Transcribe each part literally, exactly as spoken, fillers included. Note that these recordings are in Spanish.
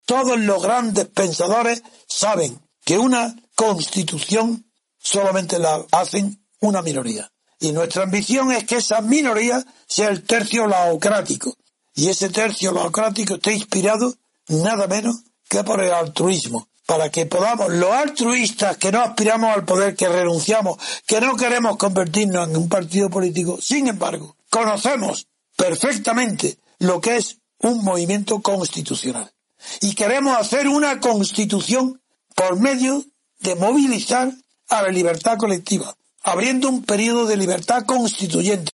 Todos los grandes pensadores saben que una constitución solamente la hacen una minoría. Y nuestra ambición es que esa minoría sea el tercio laocrático. Y ese tercio laocrático esté inspirado nada menos que por el altruismo. Para que podamos, los altruistas que no aspiramos al poder, que renunciamos, que no queremos convertirnos en un partido político, sin embargo, conocemos perfectamente lo que es un movimiento constitucional. Y queremos hacer una constitución por medio de movilizar a la libertad colectiva, abriendo un periodo de libertad constituyente.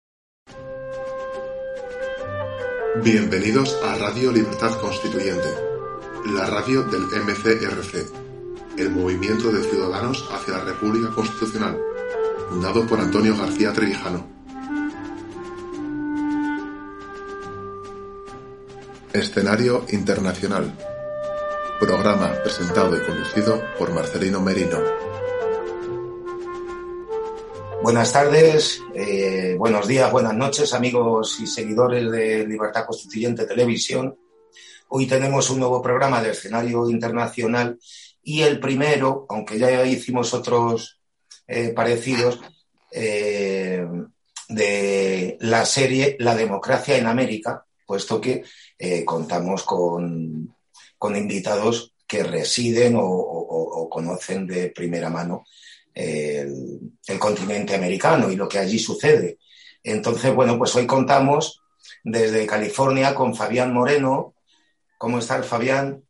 Bienvenidos a Radio Libertad Constituyente, la radio del M C R C, el Movimiento de Ciudadanos hacia la República Constitucional, fundado por Antonio García Trevijano. Escenario internacional. Programa presentado y conducido por Marcelino Merino. Buenas tardes, eh, buenos días, buenas noches, amigos y seguidores de Libertad Constituyente Televisión. Hoy tenemos un nuevo programa de escenario internacional y el primero, aunque ya hicimos otros eh, parecidos, eh, de la serie La democracia en América, puesto que eh, contamos con, con invitados que residen o, o, o conocen de primera mano El, el continente americano y lo que allí sucede. Entonces, bueno, pues hoy contamos desde California con Fabián Moreno. ¿Cómo estás, Fabián?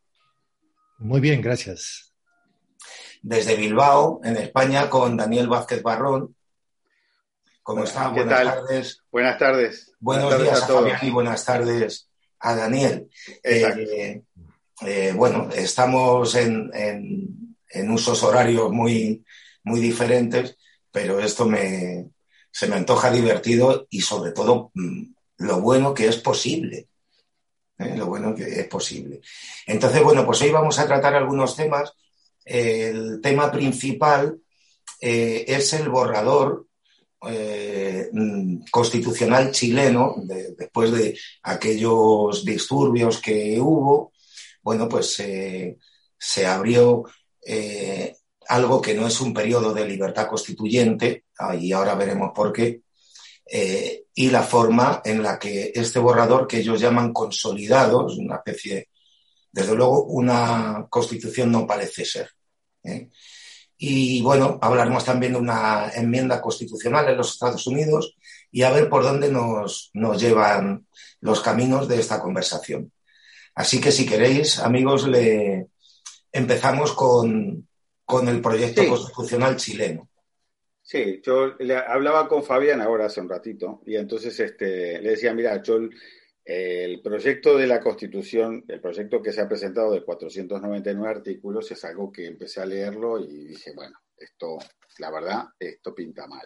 Muy bien, gracias. Desde Bilbao, en España, con Daniel Vázquez Barrón. ¿Cómo estás? ¿Qué Buenas tal? tardes. Buenas tardes. Buenos buenas días tardes a, a todos. Fabián y buenas tardes a Daniel. Eh, eh, bueno, estamos en, en, en usos horarios muy muy diferentes, pero esto me, se me antoja divertido y sobre todo lo bueno que es posible, ¿eh? Lo bueno que es posible. Entonces, bueno, pues hoy vamos a tratar algunos temas. El tema principal eh, es el borrador eh, constitucional chileno, de, después de aquellos disturbios que hubo. Bueno, pues eh, se abrió eh, algo que no es un periodo de libertad constituyente, y ahora veremos por qué, eh, y la forma en la que este borrador, que ellos llaman consolidados, una especie, desde luego, una constitución no parece ser, ¿eh? Y bueno, hablaremos también de una enmienda constitucional en los Estados Unidos y a ver por dónde nos, nos llevan los caminos de esta conversación. Así que si queréis, amigos, le empezamos con... con el proyecto sí. constitucional chileno. Sí, yo le hablaba con Fabián ahora hace un ratito y entonces este, le decía, mira, yo eh, el proyecto de la Constitución, el proyecto que se ha presentado de cuatrocientos noventa y nueve artículos es algo que empecé a leerlo y dije, bueno, esto, la verdad, esto pinta mal.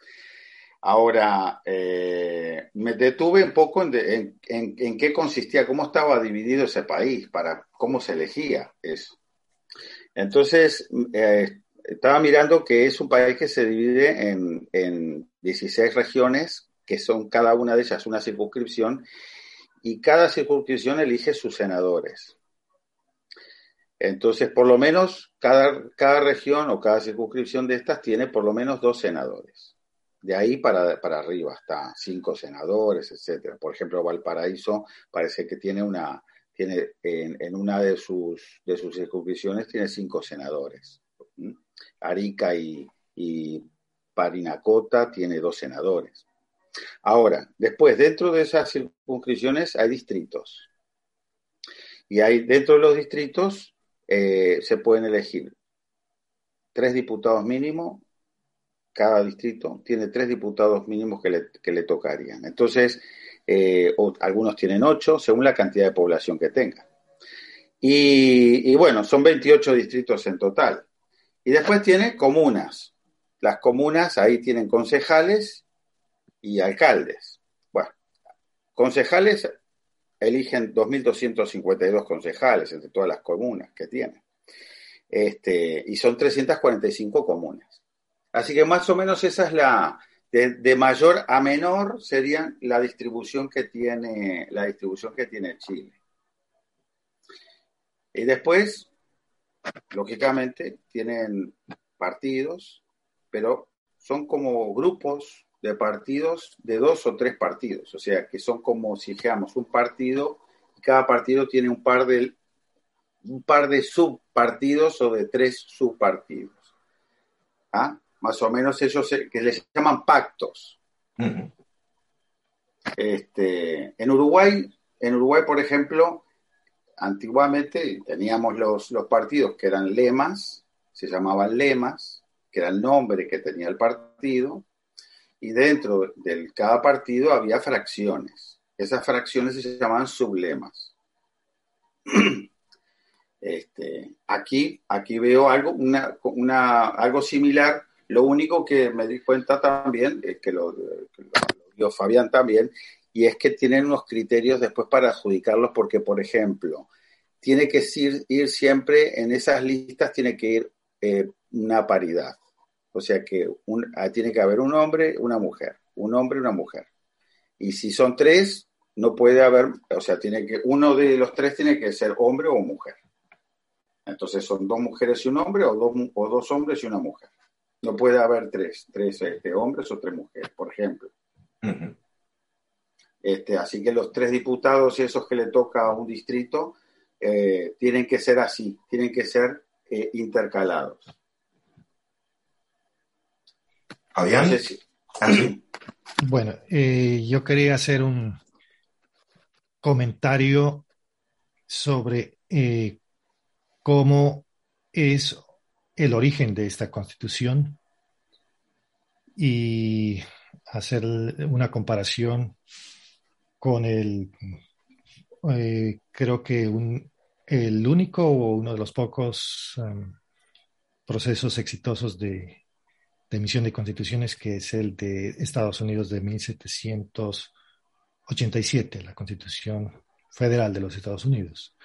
Ahora, eh, me detuve un poco en, de, en, en, en qué consistía, cómo estaba dividido ese país, para cómo se elegía eso. Entonces, eh, estaba mirando que es un país que se divide en, en dieciséis regiones, que son cada una de ellas una circunscripción, y cada circunscripción elige sus senadores. Entonces, por lo menos, cada, cada región o cada circunscripción de estas tiene por lo menos dos senadores. De ahí para, para arriba, hasta cinco senadores, etcétera. Por ejemplo, Valparaíso parece que tiene una... tiene en, en una de sus, de sus circunscripciones tiene cinco senadores. ¿Mm? Arica y, y Parinacota tiene dos senadores. Ahora, después, dentro de esas circunscripciones hay distritos. Y hay, dentro de los distritos eh, se pueden elegir tres diputados mínimo. Cada distrito tiene tres diputados mínimos que le, que le tocarían. Entonces, Eh, o algunos tienen ocho, según la cantidad de población que tengan. Y, y bueno, son veintiocho distritos en total. Y después tiene comunas. Las comunas ahí tienen concejales y alcaldes. Bueno, concejales eligen dos mil doscientos cincuenta y dos concejales entre todas las comunas que tienen. Este, y son trescientas cuarenta y cinco comunas. Así que más o menos esa es la... De, de mayor a menor sería la distribución que tiene la distribución que tiene Chile. Y después, lógicamente, tienen partidos, pero son como grupos de partidos de dos o tres partidos, o sea, que son como si dijéramos un partido, y cada partido tiene un par de un par de subpartidos o de tres subpartidos. ¿Ah? Más o menos ellos se, que les llaman pactos. Uh-huh. Este, en Uruguay, en Uruguay, por ejemplo, antiguamente teníamos los, los partidos que eran lemas, se llamaban lemas, que era el nombre que tenía el partido, y dentro de cada partido había fracciones. Esas fracciones se llamaban sublemas. Este, aquí, aquí veo algo, una, una, algo similar. Lo único que me di cuenta también es que lo, que lo, lo vio Fabián también, y es que tienen unos criterios después para adjudicarlos, porque, por ejemplo, tiene que ir, ir siempre en esas listas, tiene que ir eh, una paridad. O sea que un, tiene que haber un hombre, una mujer, un hombre y una mujer. Y si son tres, no puede haber, o sea, tiene que uno de los tres tiene que ser hombre o mujer. Entonces son dos mujeres y un hombre, o dos, o dos hombres y una mujer. No puede haber tres, tres este, hombres o tres mujeres, por ejemplo. Uh-huh. Este, así que los tres diputados, esos que le toca a un distrito, eh, tienen que ser así, tienen que ser eh, intercalados. ¿Fabián? No sé si... Bueno, eh, yo quería hacer un comentario sobre eh, cómo es el origen de esta Constitución y hacer una comparación con el, eh, creo que un, el único o uno de los pocos um, procesos exitosos de, de emisión de constituciones, que es el de Estados Unidos de mil setecientos ochenta y siete, la Constitución Federal de los Estados Unidos.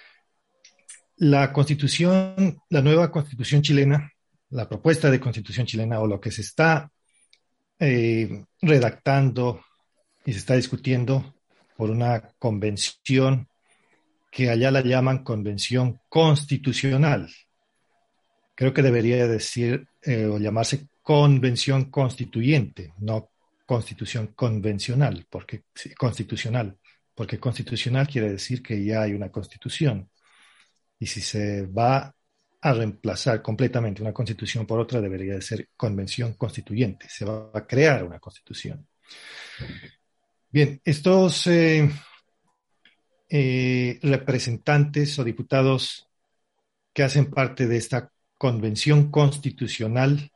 La Constitución, la nueva Constitución chilena, la propuesta de Constitución chilena, o lo que se está eh, redactando y se está discutiendo por una convención que allá la llaman Convención Constitucional. Creo que debería decir eh, o llamarse Convención Constituyente, no Constitución Convencional, porque sí, constitucional, porque constitucional quiere decir que ya hay una Constitución. Y si se va a reemplazar completamente una constitución por otra, debería de ser convención constituyente. Se va a crear una constitución. Bien, estos eh, eh, representantes o diputados que hacen parte de esta convención constitucional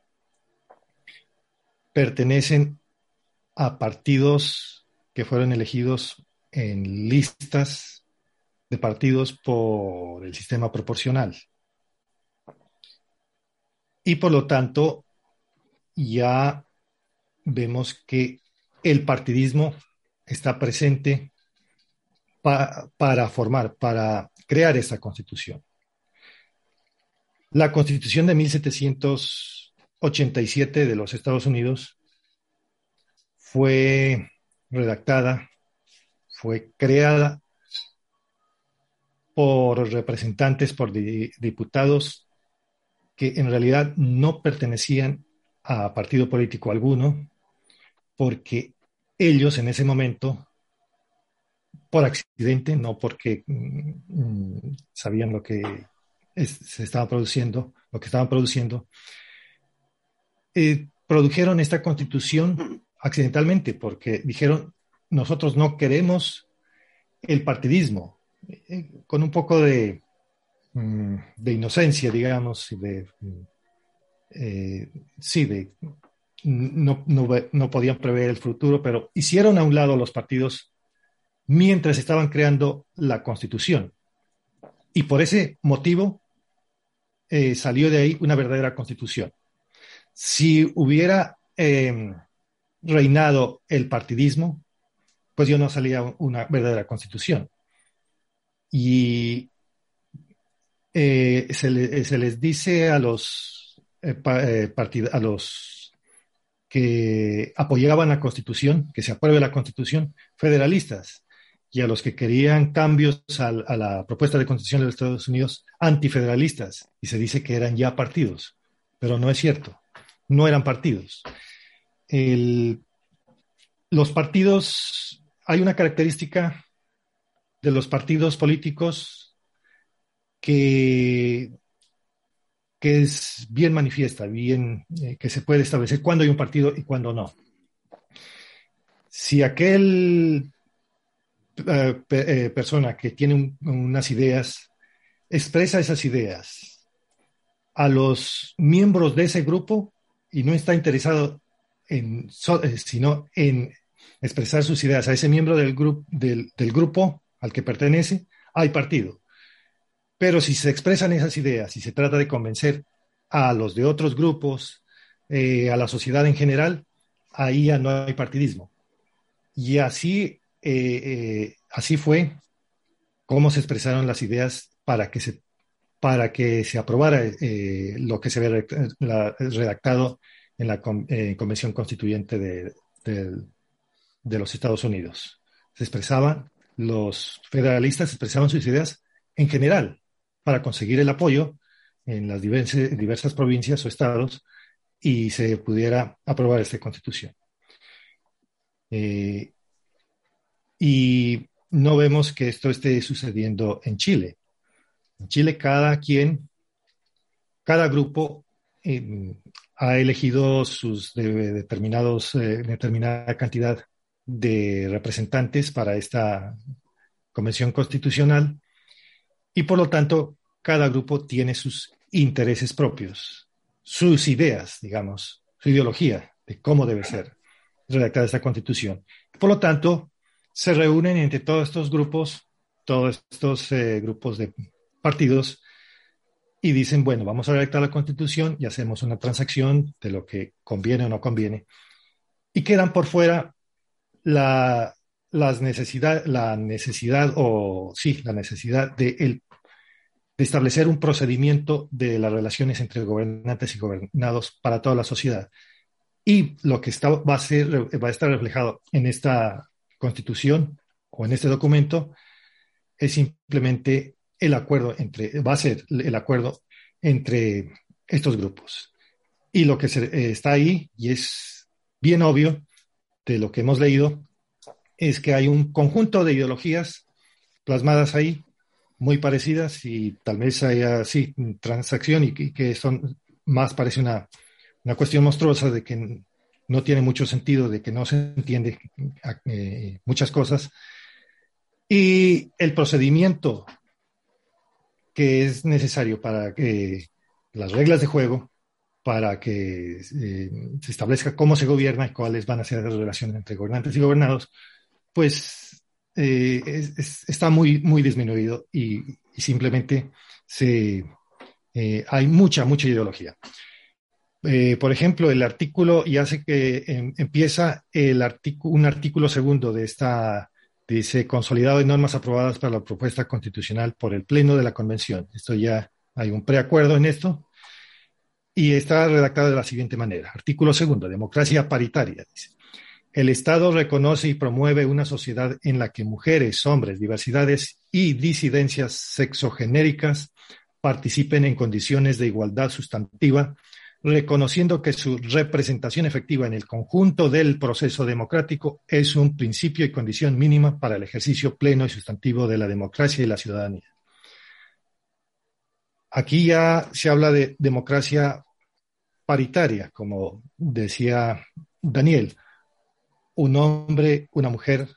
pertenecen a partidos que fueron elegidos en listas de partidos por el sistema proporcional. Y por lo tanto, ya vemos que el partidismo está presente pa- para formar, para crear esta Constitución. La Constitución de mil setecientos ochenta y siete de los Estados Unidos fue redactada, fue creada por representantes, por di- diputados que en realidad no pertenecían a partido político alguno, porque ellos en ese momento, por accidente, no porque mm, sabían lo que es, se estaba produciendo, lo que estaban produciendo, eh, produjeron esta Constitución accidentalmente, porque dijeron, nosotros no queremos el partidismo, eh, con un poco de, mm, de inocencia, digamos, y de, eh, sí, de, no, no, no podían prever el futuro, pero hicieron a un lado los partidos mientras estaban creando la Constitución. Y por ese motivo eh, salió de ahí una verdadera Constitución. Si hubiera eh, reinado el partidismo, pues yo no salía una verdadera Constitución. Y eh, se, le, se les dice a los, eh, pa, eh, partid- a los que apoyaban la Constitución, que se apruebe la Constitución, federalistas. y a los que querían cambios a, a la propuesta de constitución de los Estados Unidos antifederalistas, y se dice que eran ya partidos, pero no es cierto, no eran partidos. El, los partidos, hay una característica de los partidos políticos que, que es bien manifiesta, bien, eh, que se puede establecer cuándo hay un partido y cuándo no. Si aquel eh, pe, eh, persona que tiene un, unas ideas expresa esas ideas a los miembros de ese grupo y no está interesado en, so, eh, sino en expresar sus ideas a ese miembro del, gru del, del grupo al que pertenece, hay partido. Pero si se expresan esas ideas y se trata de convencer a los de otros grupos, eh, a la sociedad en general, ahí ya no hay partidismo. Y así, eh, eh, así fue cómo se expresaron las ideas para que se, para que se aprobara eh, lo que se había redactado en la eh, Convención Constituyente de, de, de los Estados Unidos. Se expresaban, los federalistas expresaban sus ideas en general para conseguir el apoyo en las diversas, diversas provincias o estados y se pudiera aprobar esta Constitución. Eh, y no vemos que esto esté sucediendo en Chile. En Chile cada quien, cada grupo eh, ha elegido sus de, determinados, eh, determinada cantidad de representantes para esta Convención Constitucional y por lo tanto cada grupo tiene sus intereses propios, sus ideas, digamos, su ideología de cómo debe ser redactada esta Constitución. Por lo tanto, se reúnen entre todos estos grupos, todos estos eh, grupos de partidos y dicen, bueno, vamos a redactar la Constitución y hacemos una transacción de lo que conviene o no conviene. Y quedan por fuera la, las necesidad, la necesidad, o sí, la necesidad de, el, de establecer un procedimiento de las relaciones entre gobernantes y gobernados para toda la sociedad. Y lo que está, va, a ser, va a estar reflejado en esta Constitución o en este documento es simplemente el acuerdo entre, va a ser el acuerdo entre estos grupos. Y lo que se, eh, está ahí, y es bien obvio de lo que hemos leído, es que hay un conjunto de ideologías plasmadas ahí, muy parecidas, y tal vez haya, sí, transacción, y, y que son más, parece una, una cuestión monstruosa de que no tiene mucho sentido, de que no se entiende eh, muchas cosas. Y el procedimiento que es necesario para que las reglas de juego, para que eh, se establezca cómo se gobierna y cuáles van a ser las relaciones entre gobernantes y gobernados, pues eh, es, es, está muy, muy disminuido y, y simplemente se, eh, hay mucha, mucha ideología. Eh, por ejemplo, el artículo, y hace que eh, empieza el artículo, un artículo segundo de esta, dice, consolidado de normas aprobadas para la propuesta constitucional por el Pleno de la Convención. Esto ya hay un preacuerdo en esto, y está redactado de la siguiente manera. Artículo segundo, democracia paritaria, dice. El Estado reconoce y promueve una sociedad en la que mujeres, hombres, diversidades y disidencias sexogenéricas participen en condiciones de igualdad sustantiva, reconociendo que su representación efectiva en el conjunto del proceso democrático es un principio y condición mínima para el ejercicio pleno y sustantivo de la democracia y la ciudadanía. Aquí ya se habla de democracia paritaria, como decía Daniel, un hombre, una mujer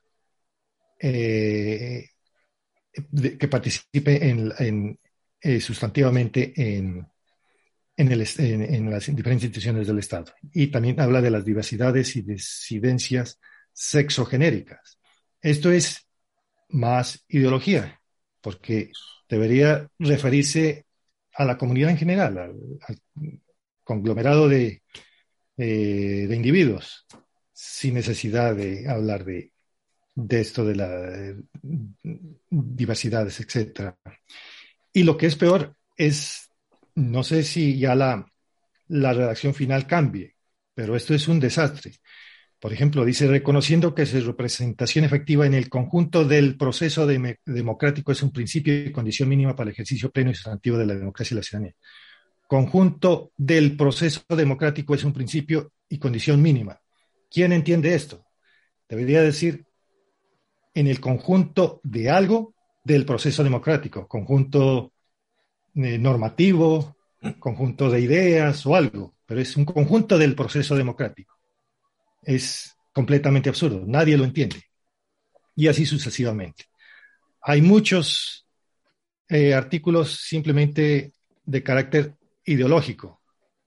eh, de, que participe en, en, eh, sustantivamente en En, el, en, en las diferentes instituciones del Estado. Y también habla de las diversidades y disidencias sexogenéricas. Esto es más ideología, porque debería referirse a la comunidad en general, al, al conglomerado de, eh, de individuos, sin necesidad de hablar de, de esto de las diversidades, etcétera. Y lo que es peor es, no sé si ya la, la redacción final cambie, pero esto es un desastre, Por ejemplo, dice, reconociendo que su representación efectiva en el conjunto del proceso de democrático es un principio y condición mínima para el ejercicio pleno y sustantivo de la democracia y la ciudadanía. Conjunto del proceso democrático es un principio y condición mínima. ¿Quién entiende esto? Debería decir en el conjunto de algo del proceso democrático, conjunto eh, normativo, conjunto de ideas o algo, pero es un conjunto del proceso democrático. Es completamente absurdo, nadie lo entiende. Y así sucesivamente. Hay muchos eh, artículos simplemente de carácter ideológico.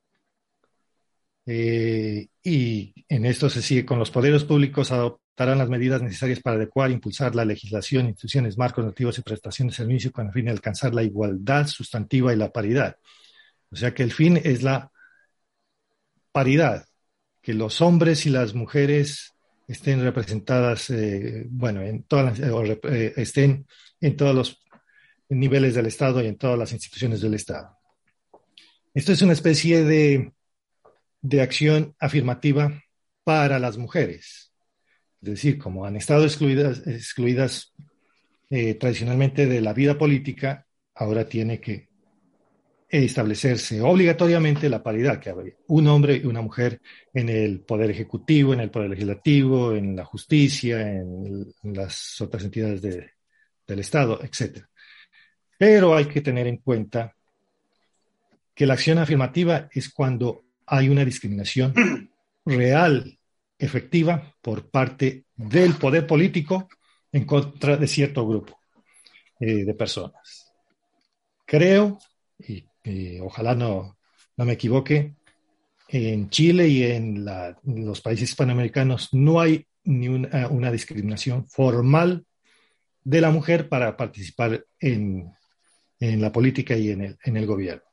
Eh, y en esto se sigue con los poderes públicos adoptarán las medidas necesarias para adecuar e impulsar la legislación, instituciones, marcos normativos y prestaciones de servicio con el fin de alcanzar la igualdad sustantiva y la paridad. O sea que el fin es la paridad, que los hombres y las mujeres estén representadas, eh, bueno, en todas las, o, eh, estén en todos los niveles del Estado y en todas las instituciones del Estado. Esto es una especie de, de acción afirmativa para las mujeres. Es decir, como han estado excluidas, excluidas eh, tradicionalmente de la vida política, ahora tiene que establecerse obligatoriamente la paridad, que hay un hombre y una mujer en el poder ejecutivo, en el poder legislativo, en la justicia, en, en las otras entidades de, del Estado, etcétera. Pero hay que tener en cuenta que la acción afirmativa es cuando hay una discriminación real, efectiva, por parte del poder político en contra de cierto grupo eh, de personas. Creo, y y ojalá no, no me equivoque, en Chile y en, la, en los países hispanoamericanos no hay ni una, una discriminación formal de la mujer para participar en, en la política y en el, en el gobierno.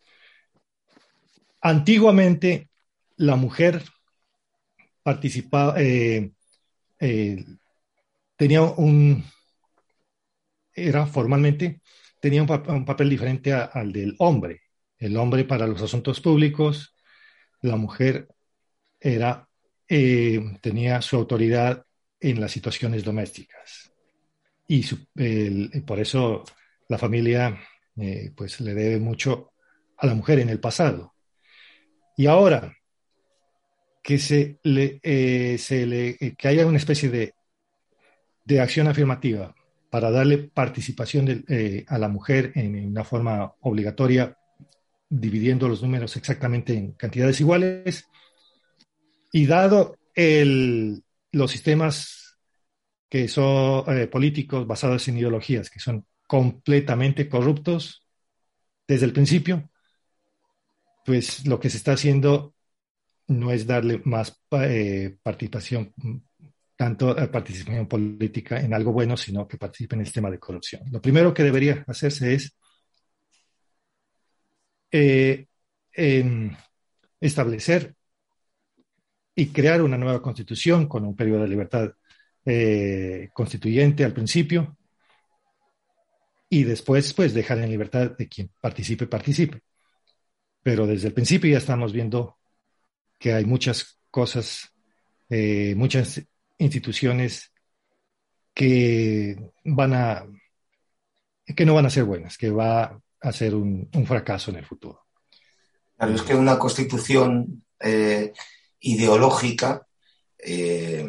Antiguamente, la mujer participaba, eh, eh, tenía un, era formalmente, tenía un, pap- un papel diferente a- al del hombre. El hombre para los asuntos públicos, la mujer era, eh, tenía su autoridad en las situaciones domésticas. Y su- el- por eso la familia eh, pues le debe mucho a la mujer en el pasado. Y ahora que, se le, eh, se le, eh, que haya una especie de, de acción afirmativa para darle participación de, eh, a la mujer en, en una forma obligatoria, dividiendo los números exactamente en cantidades iguales, y dado el, los sistemas que son eh, políticos basados en ideologías que son completamente corruptos desde el principio, pues lo que se está haciendo no es darle más eh, participación, tanto eh, participación política en algo bueno, sino que participe en el sistema de corrupción. Lo primero que debería hacerse es eh, eh, establecer y crear una nueva constitución con un periodo de libertad eh, constituyente al principio y después pues dejar en libertad de quien participe, participe. Pero desde el principio ya estamos viendo que hay muchas cosas, eh, muchas instituciones que van a, que no van a ser buenas, que va a ser un, un fracaso en el futuro. Claro, es que una constitución eh, ideológica, eh,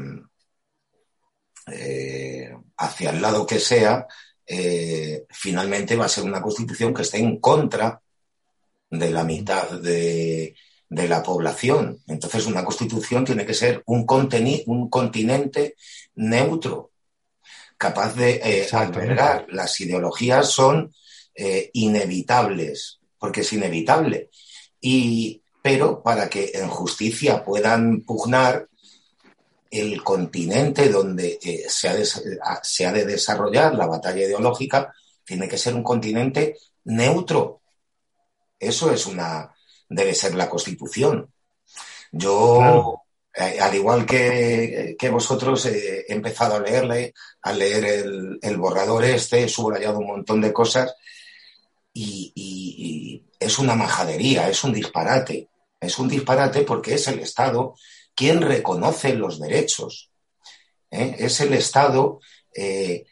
eh, hacia el lado que sea, eh, finalmente va a ser una constitución que esté en contra de la mitad de, de la población. Entonces, una constitución tiene que ser un, conteni- un continente neutro, capaz de eh, albergar. Las ideologías son eh, inevitables, porque es inevitable. Y, pero para que en justicia puedan pugnar, el continente donde eh, se, ha de, se ha de desarrollar la batalla ideológica tiene que ser un continente neutro. Eso es una, debe ser la Constitución. Yo, claro. eh, al igual que, que vosotros, eh, he empezado a leerle, a leer el, el borrador este, he subrayado un montón de cosas y, y, y es una majadería, es un disparate. Es un disparate porque es el Estado quien reconoce los derechos. ¿Eh? Es el Estado eh,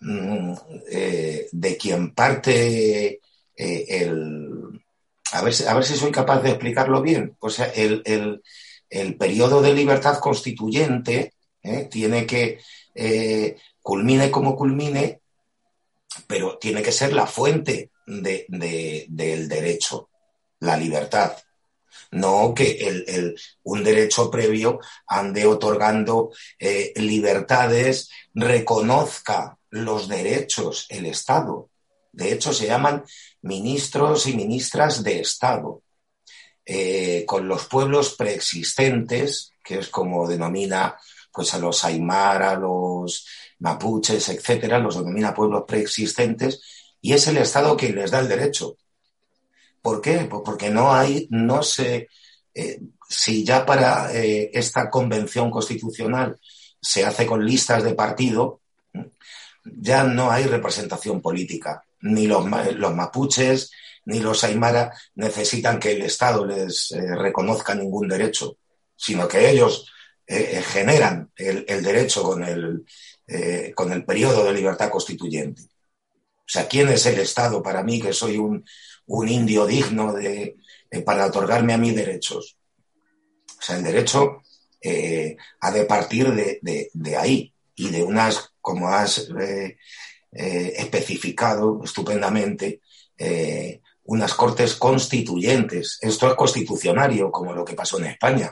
eh, de quien parte eh, el... A ver, a ver si soy capaz de explicarlo bien. O sea, el, el, el periodo de libertad constituyente eh, tiene que, eh, culmine como culmine, pero tiene que ser la fuente de, de, del derecho, la libertad. No que el, el, un derecho previo ande otorgando eh, libertades, reconozca los derechos el Estado. De hecho, se llaman ministros y ministras de Estado. Eh, con los pueblos preexistentes, que es como denomina pues, a los aymara, a los mapuches, etcétera, los denomina pueblos preexistentes, y es el Estado quien les da el derecho. ¿Por qué? Pues porque no hay, no se, eh, si ya para eh, esta convención constitucional se hace con listas de partido, ya no hay representación política. Ni los, los mapuches ni los aymara necesitan que el Estado les eh, reconozca ningún derecho, sino que ellos eh, generan el, el derecho con el, eh, con el periodo de libertad constituyente. O sea, ¿quién es el Estado para mí, que soy un, un indio digno de, eh, para otorgarme a mí derechos? O sea, el derecho eh, ha de partir de, de, de ahí y de unas, como has eh, eh, especificado estupendamente, eh, unas cortes constituyentes. Esto es constitucionario, como lo que pasó en España.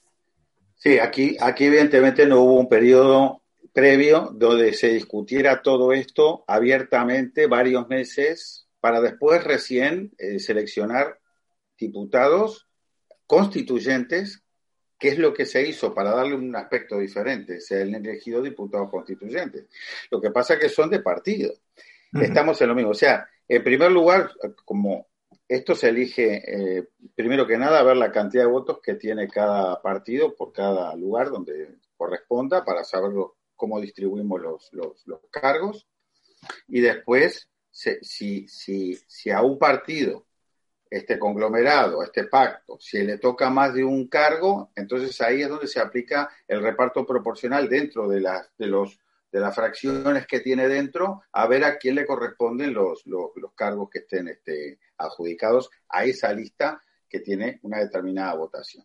Sí, aquí, aquí evidentemente no hubo un periodo previo donde se discutiera todo esto abiertamente varios meses para después recién eh, seleccionar diputados constituyentes, que es lo que se hizo para darle un aspecto diferente. Se han elegido diputados constituyentes. Lo que pasa es que son de partido. Uh-huh. Estamos en lo mismo. O sea, en primer lugar, como esto se elige, eh, primero que nada, ver la cantidad de votos que tiene cada partido por cada lugar donde corresponda para saber cómo distribuimos los, los, los cargos. Y después, se, si, si, si a un partido, este conglomerado, este pacto, si le toca más de un cargo, entonces ahí es donde se aplica el reparto proporcional dentro de, la, de, los, de las fracciones que tiene dentro, a ver a quién le corresponden los, los, los cargos que estén este, adjudicados a esa lista que tiene una determinada votación.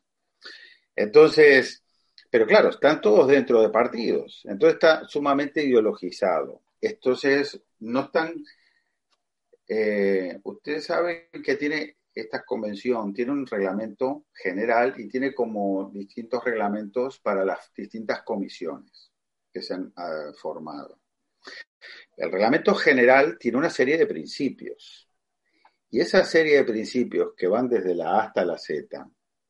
Entonces, pero claro, están todos dentro de partidos, entonces está sumamente ideologizado. Entonces, no están... Eh, ustedes saben que tiene esta convención, tiene un reglamento general y tiene como distintos reglamentos para las distintas comisiones que se han uh, formado. El reglamento general tiene una serie de principios y esa serie de principios que van desde la A hasta la Z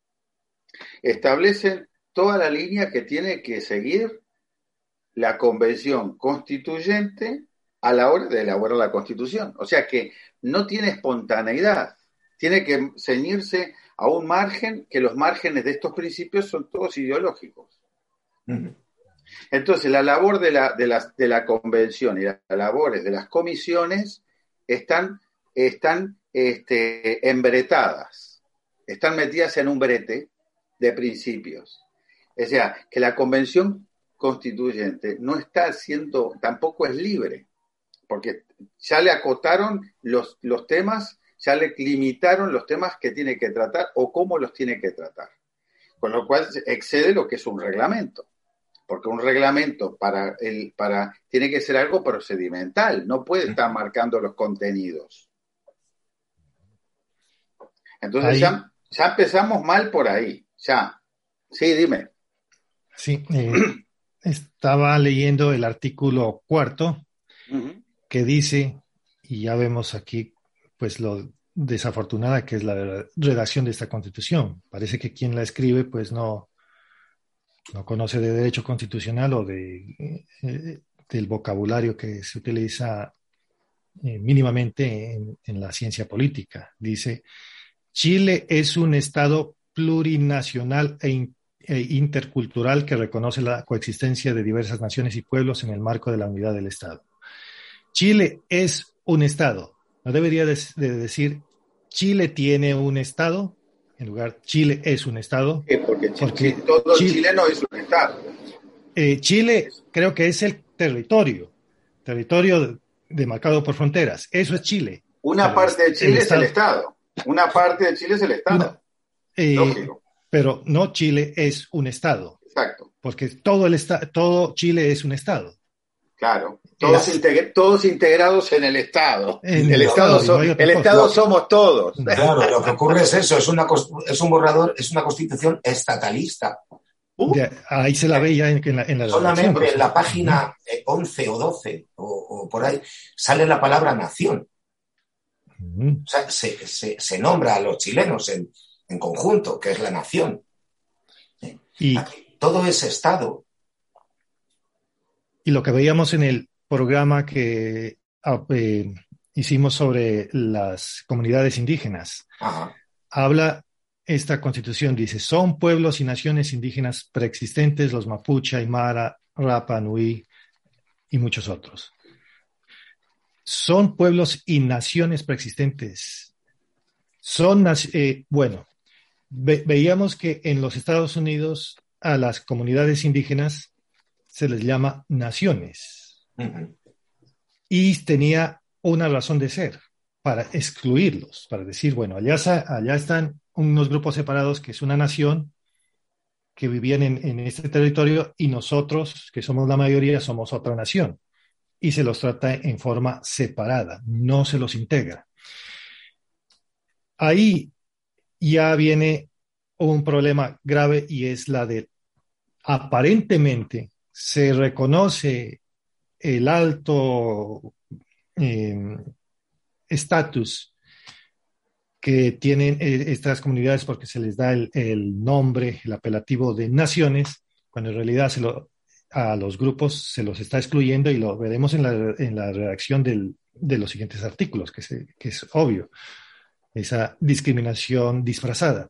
establecen toda la línea que tiene que seguir la convención constituyente a la hora de elaborar la Constitución. O sea que no tiene espontaneidad, tiene que ceñirse a un margen, que los márgenes de estos principios son todos ideológicos. Uh-huh. Entonces, la labor de la, de, la, de la convención y las labores de las comisiones están, están este, embretadas, están metidas en un brete de principios. O sea, que la convención constituyente no está siendo, tampoco es libre, porque ya le acotaron los, los temas, ya le limitaron los temas que tiene que tratar o cómo los tiene que tratar. Con lo cual excede lo que es un reglamento. Porque un reglamento para el, para, tiene que ser algo procedimental, no puede estar marcando los contenidos. Entonces ya, ya empezamos mal por ahí. Ya. Sí, dime. Sí, eh, estaba leyendo el artículo cuarto, uh-huh, que dice, y ya vemos aquí pues lo desafortunada que es la redacción de esta Constitución. Parece que quien la escribe pues no, no conoce de derecho constitucional o de, eh, del vocabulario que se utiliza eh, mínimamente en, en la ciencia política. Dice, Chile es un Estado plurinacional e, in, e intercultural que reconoce la coexistencia de diversas naciones y pueblos en el marco de la unidad del Estado. Chile es un Estado. No debería de, de decir Chile tiene un Estado. en lugar Chile es un Estado. Sí, porque, porque sí, todo Chile, chileno es un Estado. Eh, Chile creo que es el territorio, territorio demarcado por fronteras. Eso es Chile. Una pero parte de Chile el es Estado, el Estado. Una parte de Chile es el Estado. Una, eh, Lógico. Pero no Chile es un Estado. Exacto. Porque todo, el esta, todo Chile es un Estado. Claro. Todos, es, integr todos integrados en el Estado. En el el Estado, Estado, so, no el estado somos todos. Claro, lo que ocurre es eso, es, una, es un borrador, es una constitución estatalista. Uh, de, ahí se la ve ya en, en la, en la solamente en la página once o doce o, o por ahí sale la palabra nación. Uh-huh. O sea, se, se, se nombra a los chilenos en, en conjunto, que es la nación. Y aquí, todo es Estado. Y lo que veíamos en el programa que eh, hicimos sobre las comunidades indígenas, Ajá. habla esta constitución, dice, son pueblos y naciones indígenas preexistentes, los mapuche, aymara, rapa, nui y muchos otros. Son pueblos y naciones preexistentes. Son, eh, bueno, ve, veíamos que en los Estados Unidos a las comunidades indígenas se les llama naciones. Uh-huh. Y tenía una razón de ser, para excluirlos, para decir, bueno, allá, allá están unos grupos separados que es una nación que vivían en, en este territorio y nosotros, que somos la mayoría, somos otra nación. Y se los trata en forma separada, no se los integra. Ahí ya viene un problema grave y es la de, aparentemente, se reconoce el alto estatus eh, que tienen eh, estas comunidades porque se les da el, el nombre, el apelativo de naciones, cuando en realidad se lo, a los grupos se los está excluyendo y lo veremos en la, en la redacción del, de los siguientes artículos, que, se, que es obvio, esa discriminación disfrazada.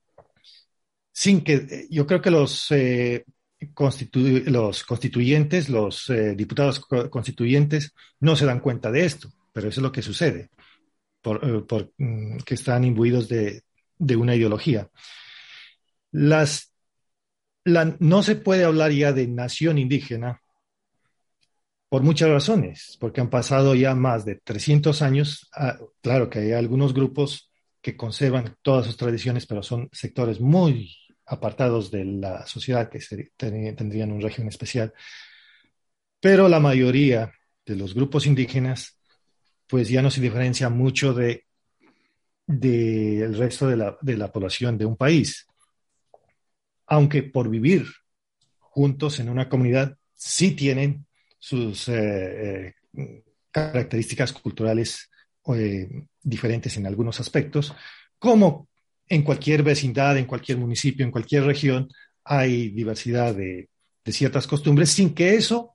Sin que, yo creo que los... Eh, Constitu- los constituyentes, los eh, diputados constituyentes no se dan cuenta de esto, pero eso es lo que sucede, por, eh, por, mm, que están imbuidos de, de una ideología. Las, la, no se puede hablar ya de nación indígena por muchas razones, porque han pasado ya más de trescientos años. Ah, claro que hay algunos grupos que conservan todas sus tradiciones, pero son sectores muy apartados de la sociedad que se, ten, tendrían un régimen especial. Pero la mayoría de los grupos indígenas pues ya no se diferencia mucho de, de el resto de la, de la población de un país. Aunque por vivir juntos en una comunidad sí tienen sus eh, eh, características culturales eh, diferentes en algunos aspectos, como en cualquier vecindad, en cualquier municipio, en cualquier región, hay diversidad de, de ciertas costumbres, sin que eso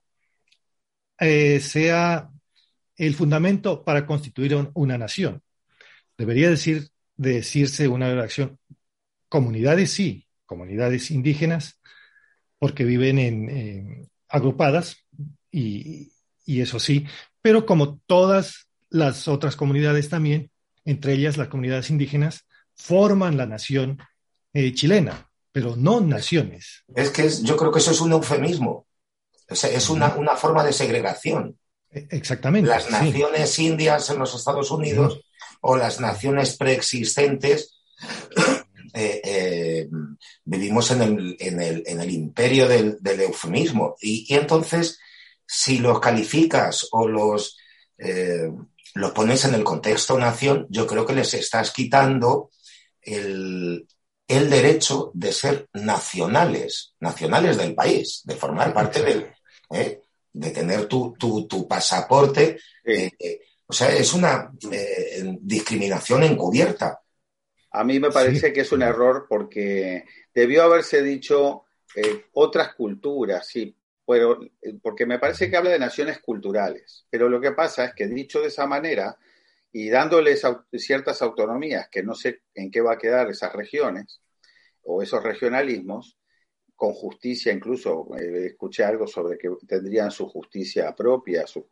eh, sea el fundamento para constituir un, una nación. Debería decir, decirse una redacción, comunidades sí, comunidades indígenas, porque viven en, en agrupadas, y, y eso sí, pero como todas las otras comunidades también, entre ellas las comunidades indígenas, forman la nación eh, chilena, pero no naciones. Es que es, yo creo que eso es un eufemismo, o sea, es una, una forma de segregación. Exactamente. Las naciones sí. indias en los Estados Unidos, uh-huh, o las naciones preexistentes, eh, eh, vivimos en el, en el, en el imperio del, del eufemismo. Y, y entonces, si los calificas o los, eh, los pones en el contexto nación, yo creo que les estás quitando el, el derecho de ser nacionales, nacionales del país, de formar parte del... ¿eh? de tener tu, tu, tu pasaporte. Eh, eh, o sea, es una eh, discriminación encubierta. A mí me parece sí. que es un error porque debió haberse dicho eh, otras culturas, sí, pero, porque me parece que habla de naciones culturales. Pero lo que pasa es que dicho de esa manera y dándoles ciertas autonomías, que no sé en qué va a quedar esas regiones o esos regionalismos, con justicia, incluso eh, escuché algo sobre que tendrían su justicia propia, su,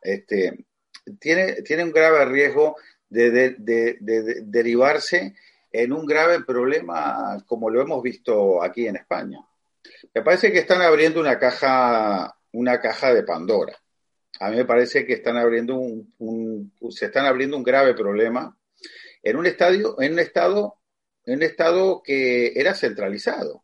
este, tiene, tiene un grave riesgo de, de, de, de, de derivarse en un grave problema como lo hemos visto aquí en España. Me parece que están abriendo una caja, una caja de Pandora. A mí me parece que están abriendo un, un, se están abriendo un grave problema en un estadio, en un estado, en un estado que era centralizado.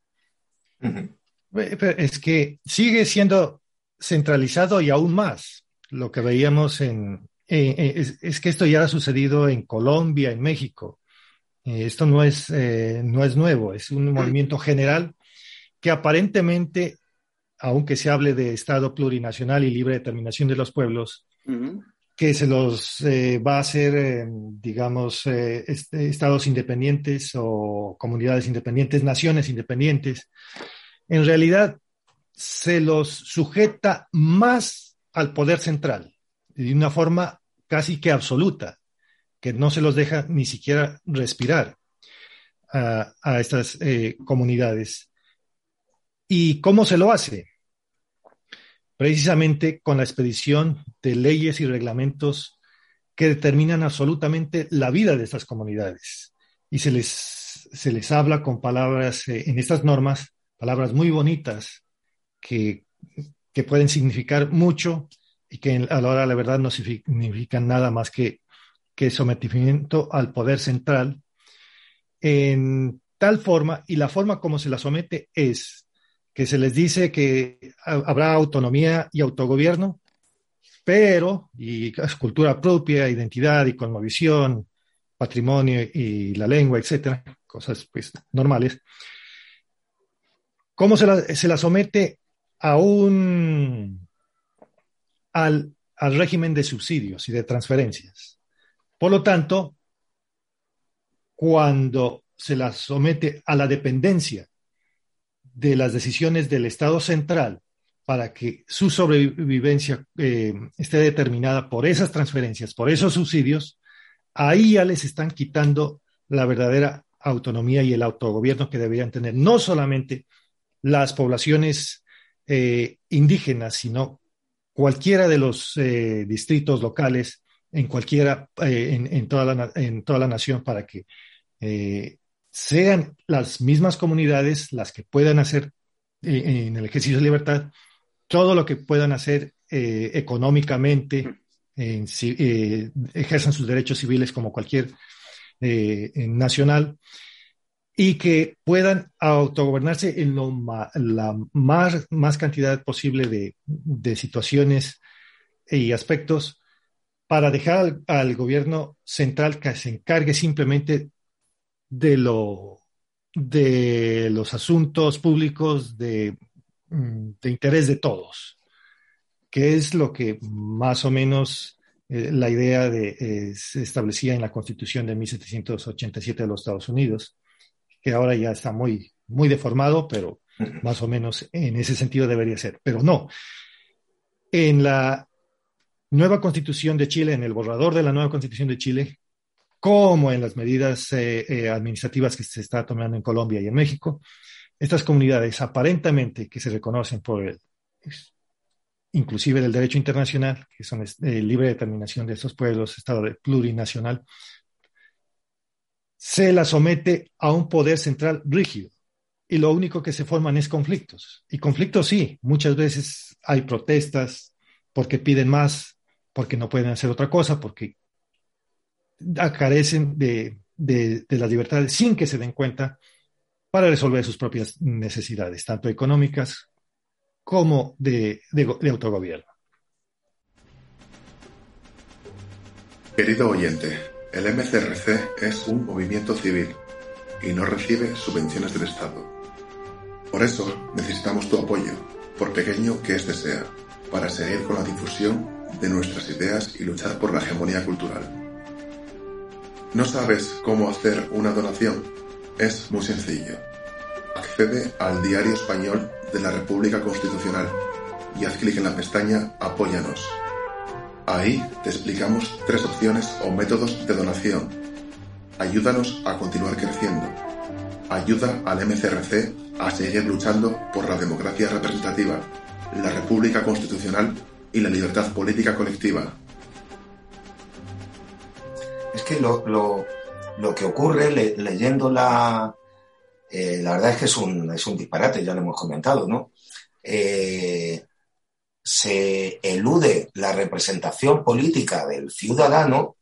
Es que sigue siendo centralizado y aún más. Lo que veíamos en, eh, es, es que esto ya ha sucedido en Colombia, en México. Eh, esto no es, eh, no es nuevo, es un movimiento general que aparentemente, aunque se hable de Estado plurinacional y libre determinación de los pueblos, uh-huh. que se los eh, va a hacer, eh, digamos, eh, este, estados independientes o comunidades independientes, naciones independientes, en realidad se los sujeta más al poder central, de una forma casi que absoluta, que no se los deja ni siquiera respirar a, a estas eh, comunidades. ¿Y cómo se lo hace? Precisamente con la expedición de leyes y reglamentos que determinan absolutamente la vida de estas comunidades. Y se les, se les habla con palabras, eh, en estas normas, palabras muy bonitas que, que pueden significar mucho y que a la hora de la verdad no significan nada más que, que sometimiento al poder central en tal forma, y la forma como se la somete es que se les dice que habrá autonomía y autogobierno, pero, y cultura propia, identidad y cosmovisión, patrimonio y la lengua, etcétera, cosas pues normales. ¿Cómo se la, se la somete a un, al, al régimen de subsidios y de transferencias? Por lo tanto, cuando se la somete a la dependencia de las decisiones del Estado central para que su sobrevivencia eh, esté determinada por esas transferencias, por esos subsidios, ahí ya les están quitando la verdadera autonomía y el autogobierno que deberían tener, no solamente las poblaciones eh, indígenas, sino cualquiera de los eh, distritos locales en cualquiera, eh, en, en, toda la, en toda la nación, para que eh, sean las mismas comunidades las que puedan hacer eh, en el ejercicio de libertad todo lo que puedan hacer eh, económicamente, eh, si, eh, ejerzan sus derechos civiles como cualquier eh, nacional, y que puedan autogobernarse en lo ma, la más, más cantidad posible de, de situaciones y aspectos, para dejar al, al gobierno central que se encargue simplemente de, lo, de los asuntos públicos de, de interés de todos, que es lo que más o menos eh, la idea de, eh, se establecía en la Constitución de mil setecientos ochenta y siete de los Estados Unidos, que ahora ya está muy, muy deformado, pero más o menos en ese sentido debería ser. Pero no. En la nueva Constitución de Chile, en el borrador de la nueva Constitución de Chile, como en las medidas eh, eh, administrativas que se está tomando en Colombia y en México, estas comunidades aparentemente que se reconocen por el, inclusive del derecho internacional, que son eh, libre determinación de estos pueblos, estado plurinacional, se la somete a un poder central rígido, y lo único que se forman es conflictos. Y conflictos sí, muchas veces hay protestas porque piden más, porque no pueden hacer otra cosa, porque carecen de, de, de las libertades sin que se den cuenta, para resolver sus propias necesidades, tanto económicas como de, de, de autogobierno. Querido oyente, el M C R C es un movimiento civil y no recibe subvenciones del Estado. Por eso necesitamos tu apoyo, por pequeño que éste sea, para seguir con la difusión de nuestras ideas y luchar por la hegemonía cultural. ¿No sabes cómo hacer una donación? Es muy sencillo. Accede al Diario Español de la República Constitucional y haz clic en la pestaña Apóyanos. Ahí te explicamos tres opciones o métodos de donación. Ayúdanos a continuar creciendo. Ayuda al M C R C a seguir luchando por la democracia representativa, la República Constitucional y la libertad política colectiva. Es que lo, lo, lo que ocurre le, leyendo la... Eh, la verdad es que es un, es un disparate, ya lo hemos comentado, ¿no? Eh, se elude la representación política del ciudadano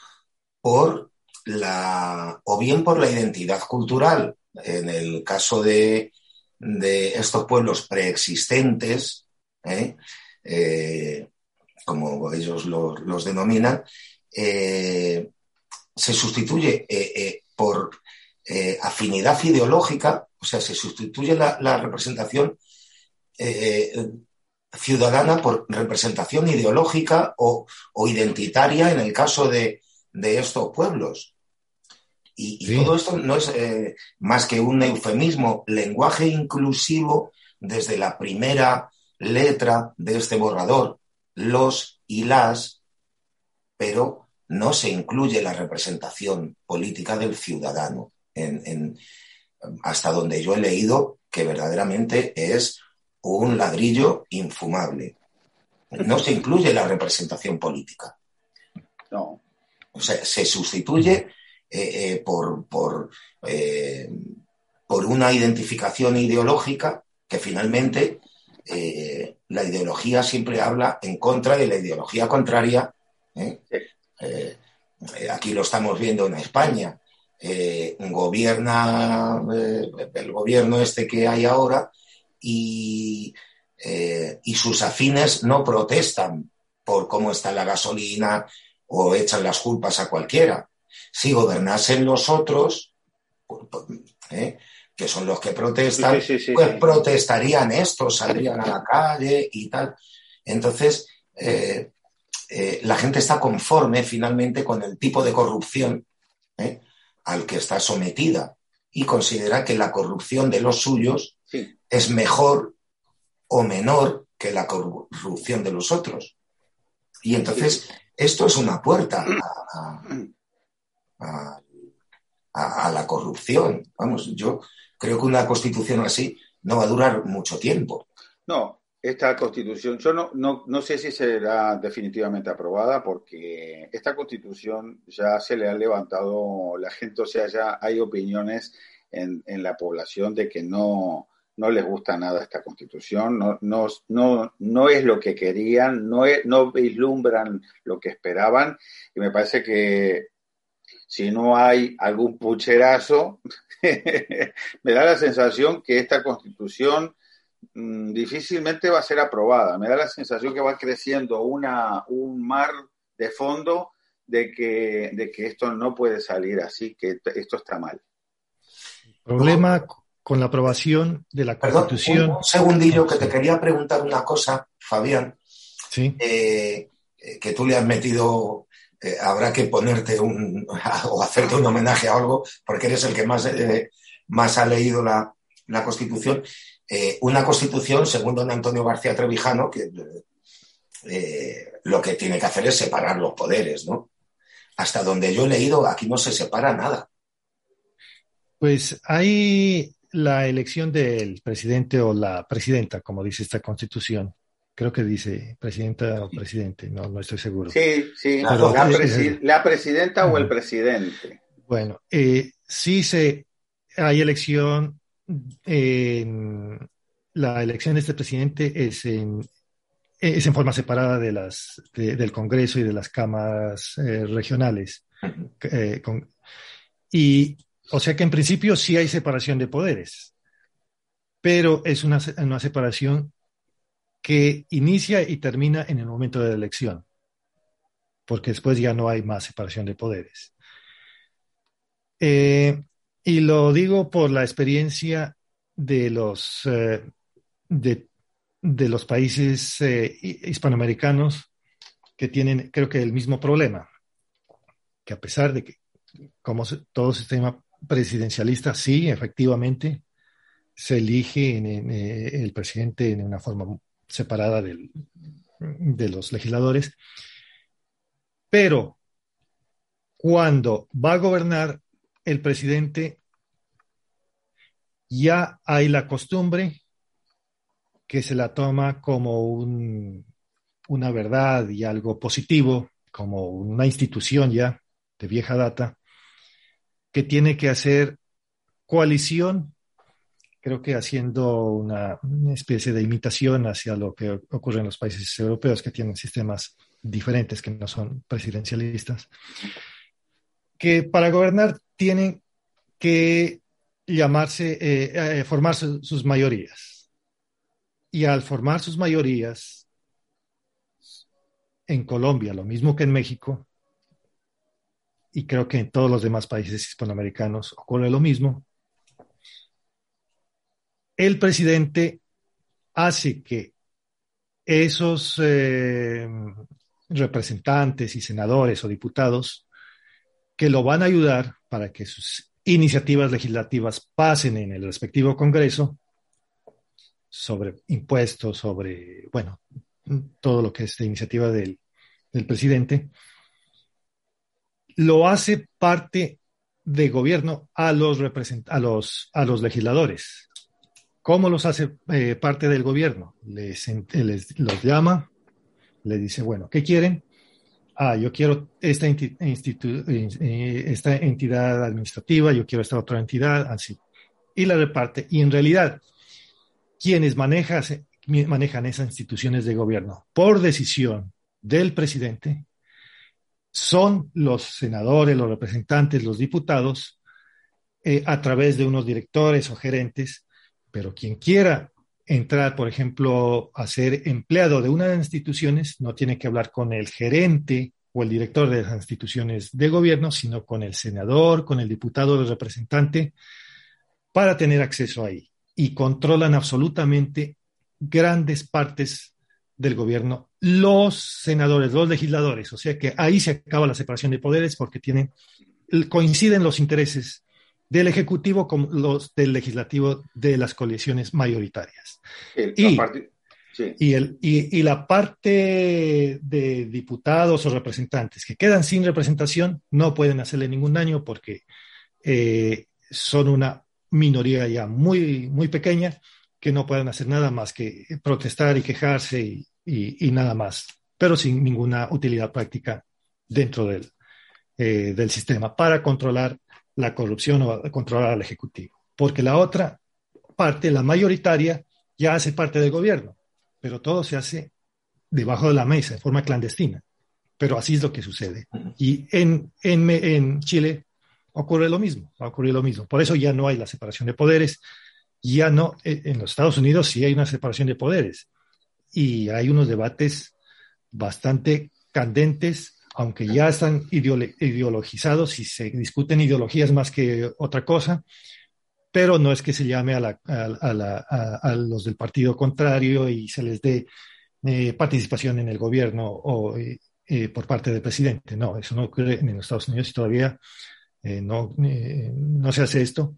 por la, o bien por la identidad cultural, en el caso de, de estos pueblos preexistentes, ¿eh? Eh, como ellos los, los denominan, eh, se sustituye eh, eh, por eh, afinidad ideológica, o sea, se sustituye la, la representación eh, ciudadana por representación ideológica o, o identitaria en el caso de, de estos pueblos. Y, y sí. Todo esto no es eh, más que un eufemismo, lenguaje inclusivo desde la primera letra de este borrador, los y las, pero no se incluye la representación política del ciudadano, en, en, hasta donde yo he leído que verdaderamente es un ladrillo infumable. No se incluye la representación política. No. O sea, se sustituye eh, eh, por, por, eh, por una identificación ideológica que finalmente eh, la ideología siempre habla en contra de la ideología contraria. ¿eh? Eh, eh, aquí lo estamos viendo en España. Eh, gobierna eh, el gobierno este que hay ahora y, eh, y sus afines no protestan por cómo está la gasolina o echan las culpas a cualquiera. Si gobernasen los otros, eh, que son los que protestan, sí, sí, sí, pues sí. protestarían estos, saldrían a la calle y tal. Entonces, eh, eh, la gente está conforme finalmente con el tipo de corrupción eh, al que está sometida y considera que la corrupción de los suyos sí. es mejor o menor que la corrupción de los otros. Y entonces sí. esto es una puerta a, a, a, a la corrupción. Vamos, yo creo que una constitución así no va a durar mucho tiempo. No, esta constitución, yo no, no, no sé si será definitivamente aprobada porque esta constitución ya se le ha levantado la gente, o sea, ya hay opiniones en, en la población de que no, no les gusta nada esta constitución, no, no, no, no es lo que querían, no, es, no vislumbran lo que esperaban y me parece que si no hay algún pucherazo, me da la sensación que esta constitución mmm, difícilmente va a ser aprobada. Me da la sensación que va creciendo una, un mar de fondo de que, de que esto no puede salir así, que esto está mal. El problema con la aprobación de la Constitución... Perdón, un segundillo que te quería preguntar una cosa, Fabián. Sí. Eh, que tú le has metido... Eh, habrá que ponerte un o hacerte un homenaje a algo porque eres el que más, eh, más ha leído la, la Constitución. Eh, una Constitución, según don Antonio García Trevijano, que eh, lo que tiene que hacer es separar los poderes, ¿no? Hasta donde yo he leído, aquí no se separa nada. Pues hay la elección del presidente o la presidenta, como dice esta Constitución. Creo que dice presidenta o presidente, no, no estoy seguro. Sí, sí, Pero, la, presi- la presidenta uh-huh. o el presidente. Bueno, eh, sí se, hay elección, eh, la elección de este presidente es en, es en forma separada de las, de, del Congreso y de las cámaras eh, regionales. Uh-huh. Eh, con, y, o sea que en principio sí hay separación de poderes, pero es una, una separación que inicia y termina en el momento de la elección, porque después ya no hay más separación de poderes. Eh, y lo digo por la experiencia de los, eh, de, de los países eh, hispanoamericanos que tienen, creo que el mismo problema, que a pesar de que como todo sistema presidencialista, sí, efectivamente, se elige en, en, en el presidente en una forma separada del, de los legisladores, pero cuando va a gobernar el presidente ya hay la costumbre que se la toma como un, una verdad y algo positivo, como una institución ya de vieja data, que tiene que hacer coalición, creo que haciendo una, una especie de imitación hacia lo que ocurre en los países europeos que tienen sistemas diferentes, que no son presidencialistas, que para gobernar tienen que llamarse, eh, eh, formar su, sus mayorías. Y al formar sus mayorías, en Colombia, lo mismo que en México, y creo que en todos los demás países hispanoamericanos ocurre lo mismo, el presidente hace que esos eh, representantes y senadores o diputados que lo van a ayudar para que sus iniciativas legislativas pasen en el respectivo Congreso sobre impuestos, sobre, bueno, todo lo que es la iniciativa del, del presidente, lo hace parte de gobierno a los, represent- a los, a los legisladores. ¿Cómo los hace eh, parte del gobierno? Les, les los llama, les dice, bueno, ¿qué quieren? Ah, yo quiero esta, institu- esta entidad administrativa, yo quiero esta otra entidad, así. Y la reparte. Y en realidad, quienes manejan, manejan esas instituciones de gobierno por decisión del presidente son los senadores, los representantes, los diputados, eh, a través de unos directores o gerentes, pero quien quiera entrar, por ejemplo, a ser empleado de una de las instituciones, no tiene que hablar con el gerente o el director de las instituciones de gobierno, sino con el senador, con el diputado o el representante, para tener acceso ahí. Y controlan absolutamente grandes partes del gobierno los senadores, los legisladores. O sea que ahí se acaba la separación de poderes porque tienen, coinciden los intereses del Ejecutivo con los del Legislativo de las coaliciones mayoritarias. El, y, parte, sí. y, el, y, y la parte de diputados o representantes que quedan sin representación no pueden hacerle ningún daño porque eh, son una minoría ya muy, muy pequeña que no pueden hacer nada más que protestar y quejarse y, y, y nada más, pero sin ninguna utilidad práctica dentro del, eh, del sistema para controlar la corrupción o controlar al Ejecutivo. Porque la otra parte, la mayoritaria, ya hace parte del gobierno, pero todo se hace debajo de la mesa, de forma clandestina. Pero así es lo que sucede. Y en, en, en Chile ocurre lo mismo, va a ocurrir lo mismo. Por eso ya no hay la separación de poderes, ya no, en los Estados Unidos sí hay una separación de poderes y hay unos debates bastante candentes, aunque ya están ideolo- ideologizados y se discuten ideologías más que otra cosa, pero no es que se llame a, la, a, a, la, a, a los del partido contrario y se les dé eh, participación en el gobierno o eh, eh, por parte del presidente. No, eso no ocurre en los Estados Unidos y todavía eh, no, eh, no se hace esto,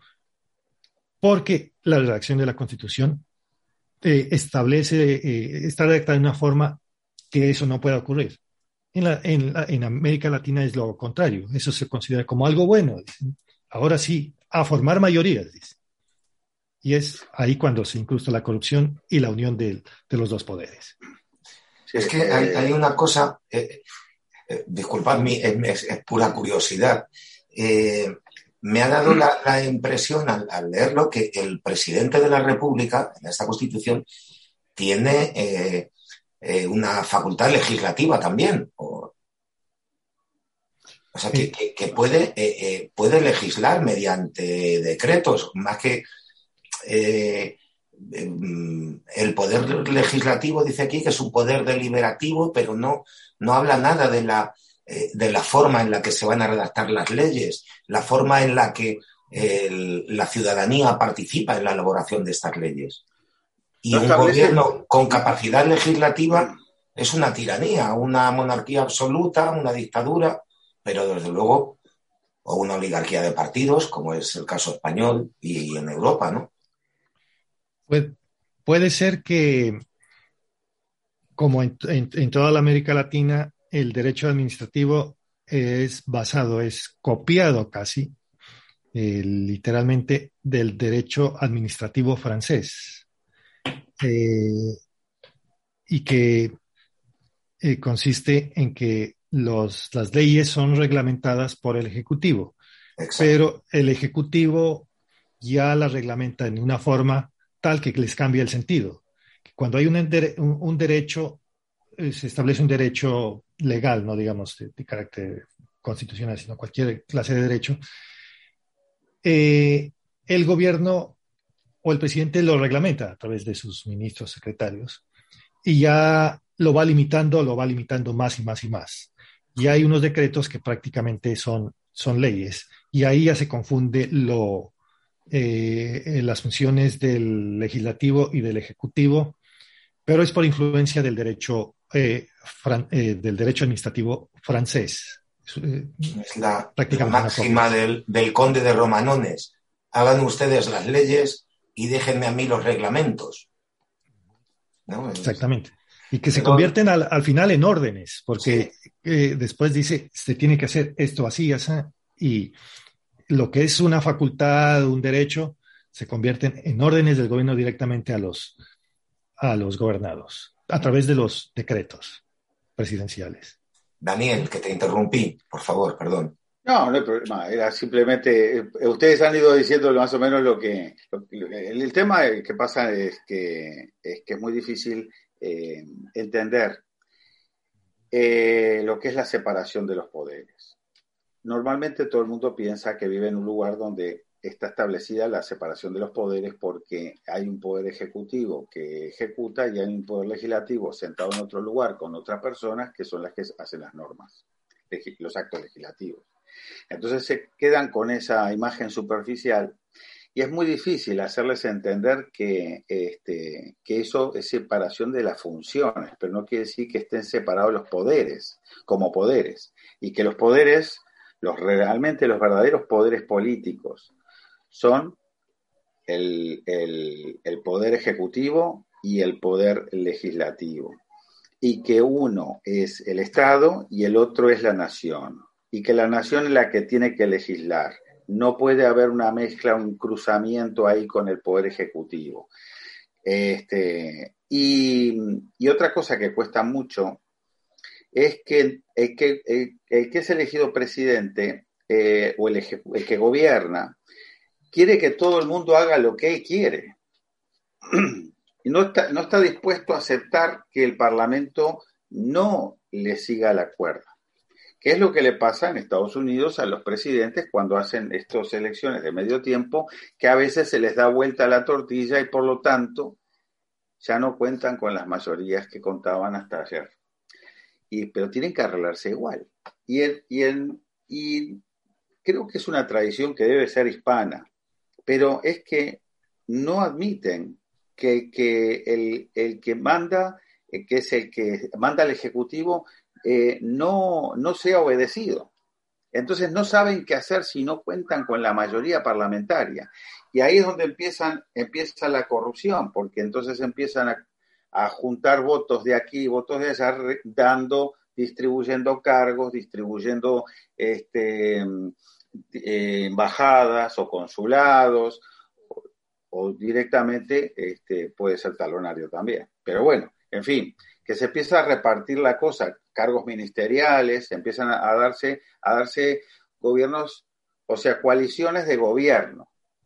porque la redacción de la Constitución eh, establece, eh, está redactada de una forma que eso no pueda ocurrir. En, la, en, la, en América Latina es lo contrario, eso se considera como algo bueno. Dicen. Ahora sí, a formar mayorías, dice. Y es ahí cuando se incrusta la corrupción y la unión de, de los dos poderes. Sí, es que hay, hay una cosa, eh, eh, disculpadme, es, es pura curiosidad. Eh, me ha dado la, la impresión al, al leerlo que el presidente de la República, en esta Constitución, tiene eh, eh, una facultad legislativa también. O, o sea, que, que, que puede, eh, eh, puede legislar mediante decretos, más que eh, el poder legislativo, dice aquí, que es un poder deliberativo, pero no, no habla nada de la, eh, de la forma en la que se van a redactar las leyes, la forma en la que eh, la ciudadanía participa en la elaboración de estas leyes. Y un gobierno con capacidad legislativa es una tiranía, una monarquía absoluta, una dictadura, pero desde luego, o una oligarquía de partidos, como es el caso español y en Europa, ¿no? Puede, puede ser que, como en, en, en toda la América Latina, el derecho administrativo es basado, es copiado casi, eh, literalmente, del derecho administrativo francés. Eh, y que eh, consiste en que los, las leyes son reglamentadas por el Ejecutivo. Exacto. pero el Ejecutivo ya la reglamenta en una forma tal que les cambia el sentido. Cuando hay un, un, un derecho, eh, se establece un derecho legal, no digamos de, de carácter constitucional, sino cualquier clase de derecho, eh, el gobierno o el presidente lo reglamenta a través de sus ministros, secretarios, y ya lo va limitando, lo va limitando más y más y más. Y hay unos decretos que prácticamente son, son leyes, y ahí ya se confunde lo, eh, las funciones del legislativo y del ejecutivo, pero es por influencia del derecho, eh, fran, eh, del derecho administrativo francés. Es la, la prácticamente máxima del, del conde de Romanones. Hagan ustedes las leyes y déjenme a mí los reglamentos. ¿No? Exactamente. Y que se convierten al, al final en órdenes, porque sí. eh, después dice, se tiene que hacer esto así, así, y lo que es una facultad, un derecho, se convierten en órdenes del gobierno directamente a los, a los gobernados, a través de los decretos presidenciales. Daniel, que te interrumpí, por favor, perdón. No, no hay problema, era simplemente, ustedes han ido diciendo más o menos lo que, lo, el, el tema que pasa es que es, que es muy difícil eh, entender eh, lo que es la separación de los poderes. Normalmente todo el mundo piensa que vive en un lugar donde está establecida la separación de los poderes porque hay un poder ejecutivo que ejecuta y hay un poder legislativo sentado en otro lugar con otras personas que son las que hacen las normas, los actos legislativos. Entonces se quedan con esa imagen superficial y es muy difícil hacerles entender que, este, que eso es separación de las funciones, pero no quiere decir que estén separados los poderes como poderes y que los poderes, los realmente los verdaderos poderes políticos son el, el, el poder ejecutivo y el poder legislativo y que uno es el Estado y el otro es la nación. Y que la nación es la que tiene que legislar. No puede haber una mezcla, un cruzamiento ahí con el poder ejecutivo. Este, y, y otra cosa que cuesta mucho es que el que, el, el que es elegido presidente eh, o el, el que gobierna quiere que todo el mundo haga lo que él quiere. Y no está, no está dispuesto a aceptar que el Parlamento no le siga la cuerda. ¿Qué es lo que le pasa en Estados Unidos a los presidentes cuando hacen estas elecciones de medio tiempo? Que a veces se les da vuelta la tortilla y por lo tanto ya no cuentan con las mayorías que contaban hasta ayer. Y, pero tienen que arreglarse igual. Y, el, y, el, y creo que es una tradición que debe ser hispana, pero es que no admiten que, que el, el que manda, que es el que manda al Ejecutivo, Eh, no, no sea obedecido. Entonces no saben qué hacer si no cuentan con la mayoría parlamentaria. Y ahí es donde empiezan, empieza la corrupción, porque entonces empiezan a, a juntar votos de aquí, votos de allá, dando, distribuyendo cargos, distribuyendo este, eh, embajadas o consulados, o, o directamente este, puede ser talonario también. Pero bueno, en fin, que se empieza a repartir la cosa, cargos ministeriales, empiezan a, a darse a darse gobiernos, o sea, coaliciones de gobierno.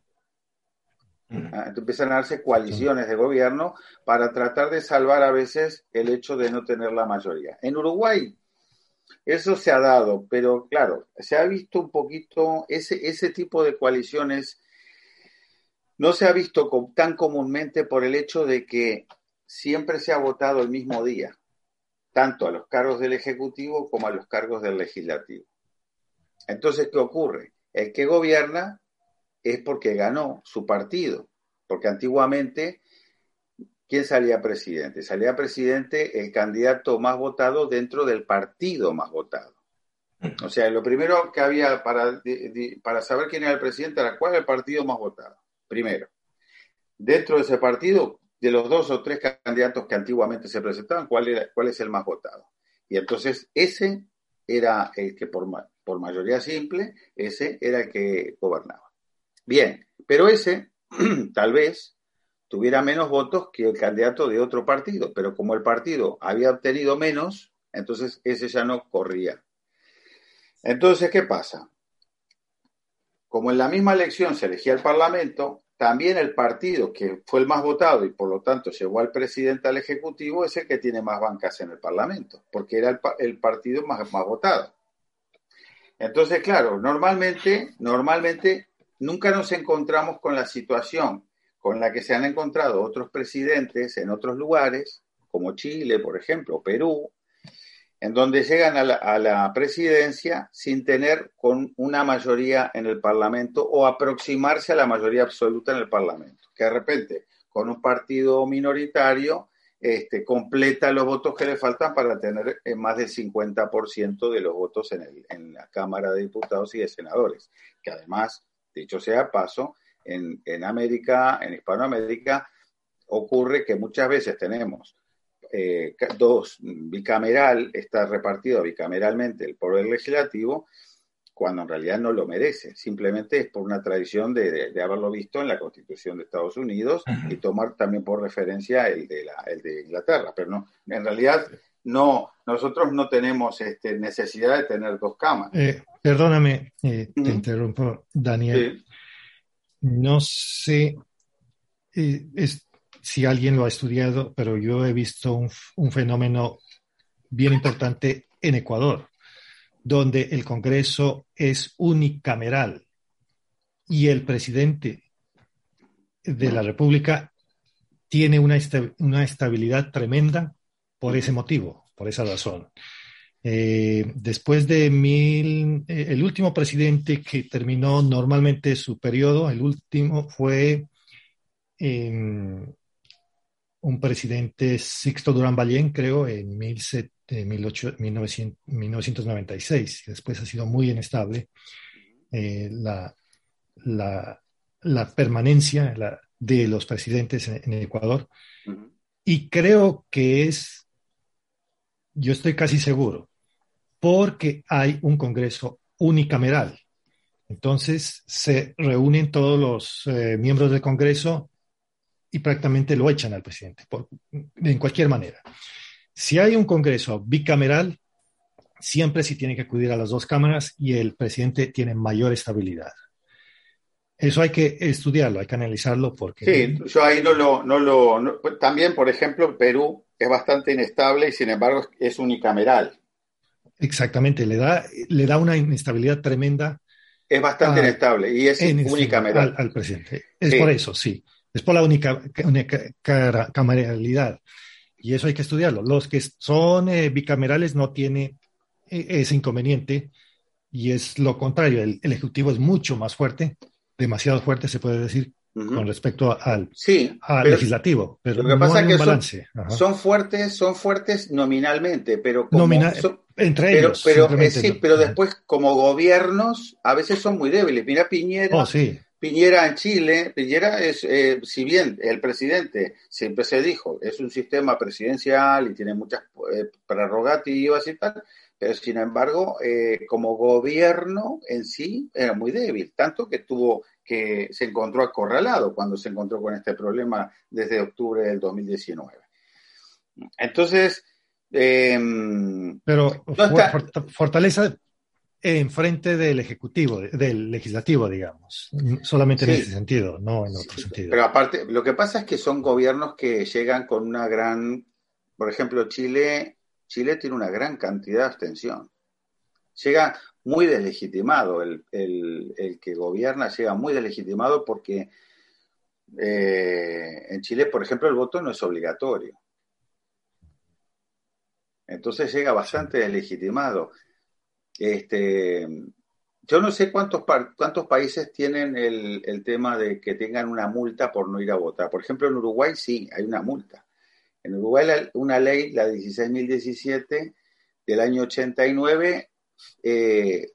¿Ah? Empiezan a darse coaliciones de gobierno para tratar de salvar a veces el hecho de no tener la mayoría. En Uruguay eso se ha dado, pero claro, se ha visto un poquito, ese, ese tipo de coaliciones no se ha visto tan comúnmente por el hecho de que siempre se ha votado el mismo día, tanto a los cargos del Ejecutivo como a los cargos del Legislativo. Entonces, ¿qué ocurre? El que gobierna es porque ganó su partido, porque antiguamente, ¿quién salía presidente? Salía presidente el candidato más votado dentro del partido más votado. O sea, lo primero que había para, para saber quién era el presidente era cuál era el partido más votado. Primero, dentro de ese partido, de los dos o tres candidatos que antiguamente se presentaban, ¿cuál, era, cuál es el más votado? Y entonces ese era el que por, por mayoría simple, ese era el que gobernaba. Bien, pero ese tal vez tuviera menos votos que el candidato de otro partido, pero como el partido había obtenido menos, entonces ese ya no corría. Entonces, ¿qué pasa? como en la misma elección se elegía el Parlamento, también el partido que fue el más votado y por lo tanto llevó al presidente al Ejecutivo es el que tiene más bancas en el Parlamento, porque era el, el partido más, más votado. Entonces, claro, normalmente, normalmente nunca nos encontramos con la situación con la que se han encontrado otros presidentes en otros lugares, como Chile, por ejemplo, Perú, en donde llegan a la, a la presidencia sin tener con una mayoría en el Parlamento o aproximarse a la mayoría absoluta en el Parlamento, que de repente con un partido minoritario este, completa los votos que le faltan para tener más del cincuenta por ciento de los votos en, el, en la Cámara de Diputados y de Senadores, que además, dicho sea paso, en, en América, en Hispanoamérica, ocurre que muchas veces tenemos Eh, dos, bicameral, está repartido bicameralmente el poder legislativo, cuando en realidad no lo merece, simplemente es por una tradición de, de, de haberlo visto en la Constitución de Estados Unidos y tomar también por referencia el de, la, el de Inglaterra, pero no, en realidad no, nosotros no tenemos este, necesidad de tener dos cámaras. Eh, perdóname, eh, te Uh-huh. interrumpo, Daniel. Sí. No sé eh, es, si alguien lo ha estudiado, pero yo he visto un, un fenómeno bien importante en Ecuador, donde el Congreso es unicameral y el presidente de la República tiene una, esta- una estabilidad tremenda por ese motivo, por esa razón. Eh, después de mil, eh, el último presidente que terminó normalmente su periodo, el último fue eh, un presidente Sixto Durán Ballén, creo, en mil, eh, mil ocho, mil novecientos, mil novecientos noventa y seis. Después ha sido muy inestable eh, la, la, la permanencia la, de los presidentes en, en Ecuador. Uh-huh. Y creo que es, yo estoy casi seguro, porque hay un Congreso unicameral. Entonces se reúnen todos los eh, miembros del Congreso y prácticamente lo echan al presidente, por, en cualquier manera. Si hay un Congreso bicameral, siempre se tiene que acudir a las dos cámaras y el presidente tiene mayor estabilidad. Eso hay que estudiarlo, hay que analizarlo porque... Sí, yo ahí no lo... No lo no, también, por ejemplo, Perú es bastante inestable y sin embargo es unicameral. Exactamente, le da, le da una inestabilidad tremenda. Es bastante al, inestable y es unicameral. Al, al presidente. Es sí. por eso, sí. Es por la única, única cameralidad. Y eso hay que estudiarlo. Los que son eh, bicamerales no tienen eh, ese inconveniente y es lo contrario. El, el Ejecutivo es mucho más fuerte, demasiado fuerte, se puede decir, uh-huh. con respecto al, sí, al pero legislativo. Pero lo que no pasa hay es que un balance. Son, son fuertes, son fuertes nominalmente, pero como Nomina son, entre pero, ellos. Pero, eh, sí, no. pero después como gobiernos a veces son muy débiles. Mira Piñera. Oh, sí. Piñera en Chile, Piñera es, eh, si bien el presidente siempre se dijo, es un sistema presidencial y tiene muchas eh, prerrogativas y tal, pero sin embargo, eh, como gobierno en sí era muy débil, tanto que tuvo que se encontró acorralado cuando se encontró con este problema desde octubre del dos mil diecinueve. Entonces, eh, pero no está, fortaleza en frente del Ejecutivo, del Legislativo, digamos. Solamente sí, en ese sentido, no en otro sí, sentido. Pero aparte, lo que pasa es que son gobiernos que llegan con una gran... Por ejemplo, Chile, Chile tiene una gran cantidad de abstención. Llega muy deslegitimado. El, el, el que gobierna llega muy deslegitimado porque eh, en Chile, por ejemplo, el voto no es obligatorio. Entonces llega bastante deslegitimado. Este, yo no sé cuántos, cuántos países tienen el, el tema de que tengan una multa por no ir a votar. Por ejemplo, en Uruguay sí, hay una multa. En Uruguay la, una ley, la dieciséis mil diecisiete del año ochenta y nueve, eh,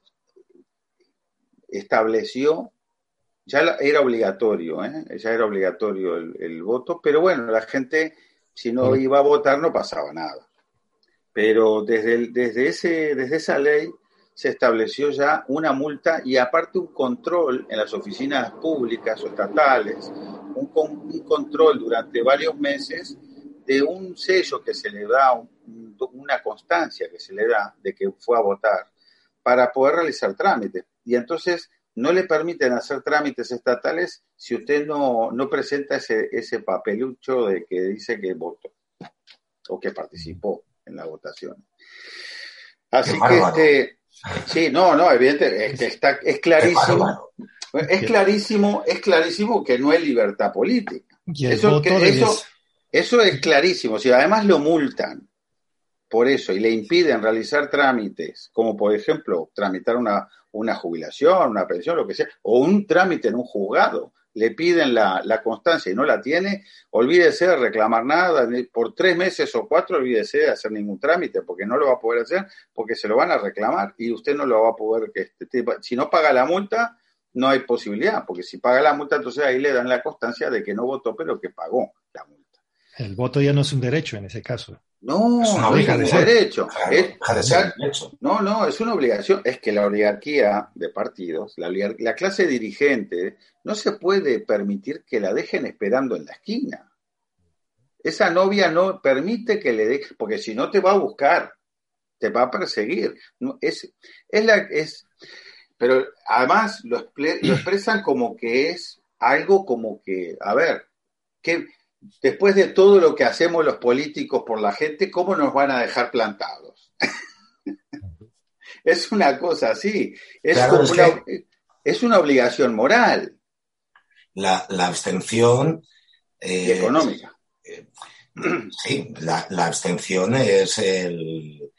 estableció, ya la, era obligatorio, ¿eh? ya era obligatorio el, el voto, pero bueno, la gente si no iba a votar no pasaba nada. Pero desde, el, desde, ese, desde esa ley se estableció ya una multa y aparte un control en las oficinas públicas o estatales, un, un control durante varios meses de un sello que se le da, un, una constancia que se le da de que fue a votar para poder realizar trámites. Y entonces no le permiten hacer trámites estatales si usted no, no presenta ese, ese papelucho de que dice que votó o que participó en la votación. Así que este, sí, no, no, evidente, es que está, es clarísimo, es clarísimo, es clarísimo que no hay libertad política. Eso, que, eso, eso es clarísimo. Si además lo multan por eso y le impiden realizar trámites, como por ejemplo tramitar una, una jubilación, una pensión, lo que sea, o un trámite en un juzgado, le piden la, la constancia y no la tiene, olvídese de reclamar nada, por tres meses o cuatro olvídese de hacer ningún trámite, porque no lo va a poder hacer, porque se lo van a reclamar y usted no lo va a poder, que este, si no paga la multa, no hay posibilidad, porque si paga la multa, entonces ahí le dan la constancia de que no votó, pero que pagó la multa. El voto ya no es un derecho en ese caso. No, es no es un derecho. Claro, es, de ser derecho. No, no, es una obligación. Es que la oligarquía de partidos, la, la clase dirigente, no se puede permitir que la dejen esperando en la esquina. Esa novia no permite que le deje, porque si no te va a buscar, te va a perseguir. No, es, es la, es, pero además lo, expre, lo expresan como que es algo como que, a ver, que después de todo lo que hacemos los políticos por la gente, ¿cómo nos van a dejar plantados? Es una cosa así. Es, claro, como es, una, que es una obligación moral. La, la abstención... Eh, y económica. Eh, sí, la, la abstención es el...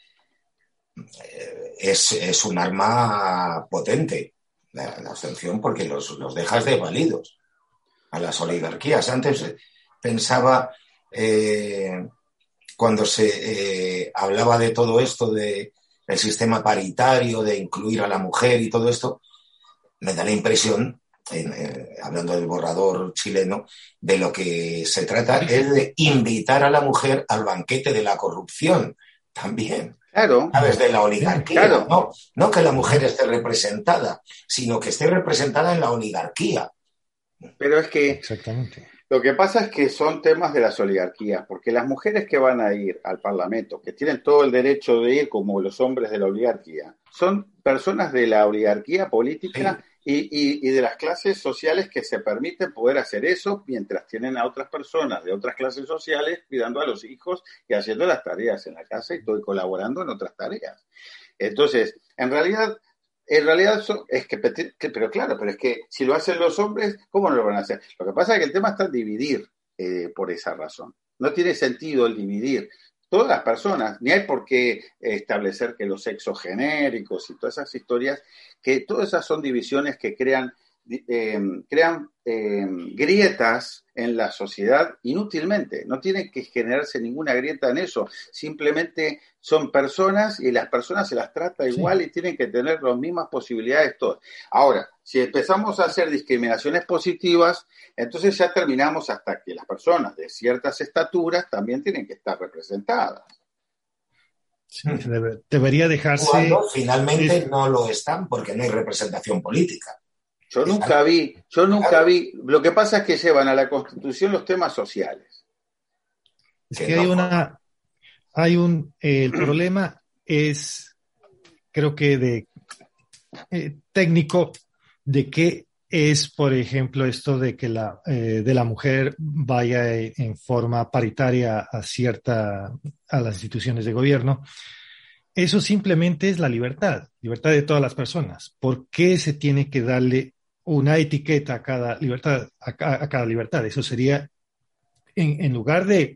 Es, es un arma potente, la, la abstención, porque los, los dejas desvalidos a las oligarquías. Antes pensaba, eh, cuando se eh, hablaba de todo esto, de el sistema paritario, de incluir a la mujer y todo esto, me da la impresión, en, eh, hablando del borrador chileno, de lo que se trata es de invitar a la mujer al banquete de la corrupción también. Claro. ¿Sabes? De la oligarquía. Claro. No, no que la mujer esté representada, sino que esté representada en la oligarquía. Pero es que... Exactamente. Lo que pasa es que son temas de las oligarquías, porque las mujeres que van a ir al Parlamento, que tienen todo el derecho de ir como los hombres de la oligarquía, son personas de la oligarquía política sí. y, y, y de las clases sociales que se permiten poder hacer eso mientras tienen a otras personas de otras clases sociales cuidando a los hijos y haciendo las tareas en la casa y, todo, y colaborando en otras tareas. Entonces, en realidad... En realidad, es que, que, pero claro, pero es que si lo hacen los hombres, ¿cómo no lo van a hacer? Lo que pasa es que el tema está en dividir eh, por esa razón. No tiene sentido el dividir. Todas las personas, ni hay por qué establecer que los sexos genéricos y todas esas historias, que todas esas son divisiones que crean, eh, crean eh, grietas en la sociedad inútilmente. No tiene que generarse ninguna grieta en eso. Simplemente son personas y las personas se las trata igual sí. y tienen que tener las mismas posibilidades todas. Ahora, si empezamos a hacer discriminaciones positivas, entonces ya terminamos hasta que las personas de ciertas estaturas también tienen que estar representadas. Sí, debe, debería dejarse... Cuando finalmente es... no lo están porque no hay representación política. Yo nunca vi, yo nunca claro. vi, lo que pasa es que llevan a la Constitución los temas sociales. Es que, que hay no, una, hay un, eh, el problema es, creo que de eh, técnico, de qué es, por ejemplo, esto de que la, eh, de la mujer vaya en forma paritaria a cierta, a las instituciones de gobierno. Eso simplemente es la libertad, libertad de todas las personas. ¿Por qué se tiene que darle una etiqueta a cada libertad, a, a cada libertad? Eso sería, en, en lugar de,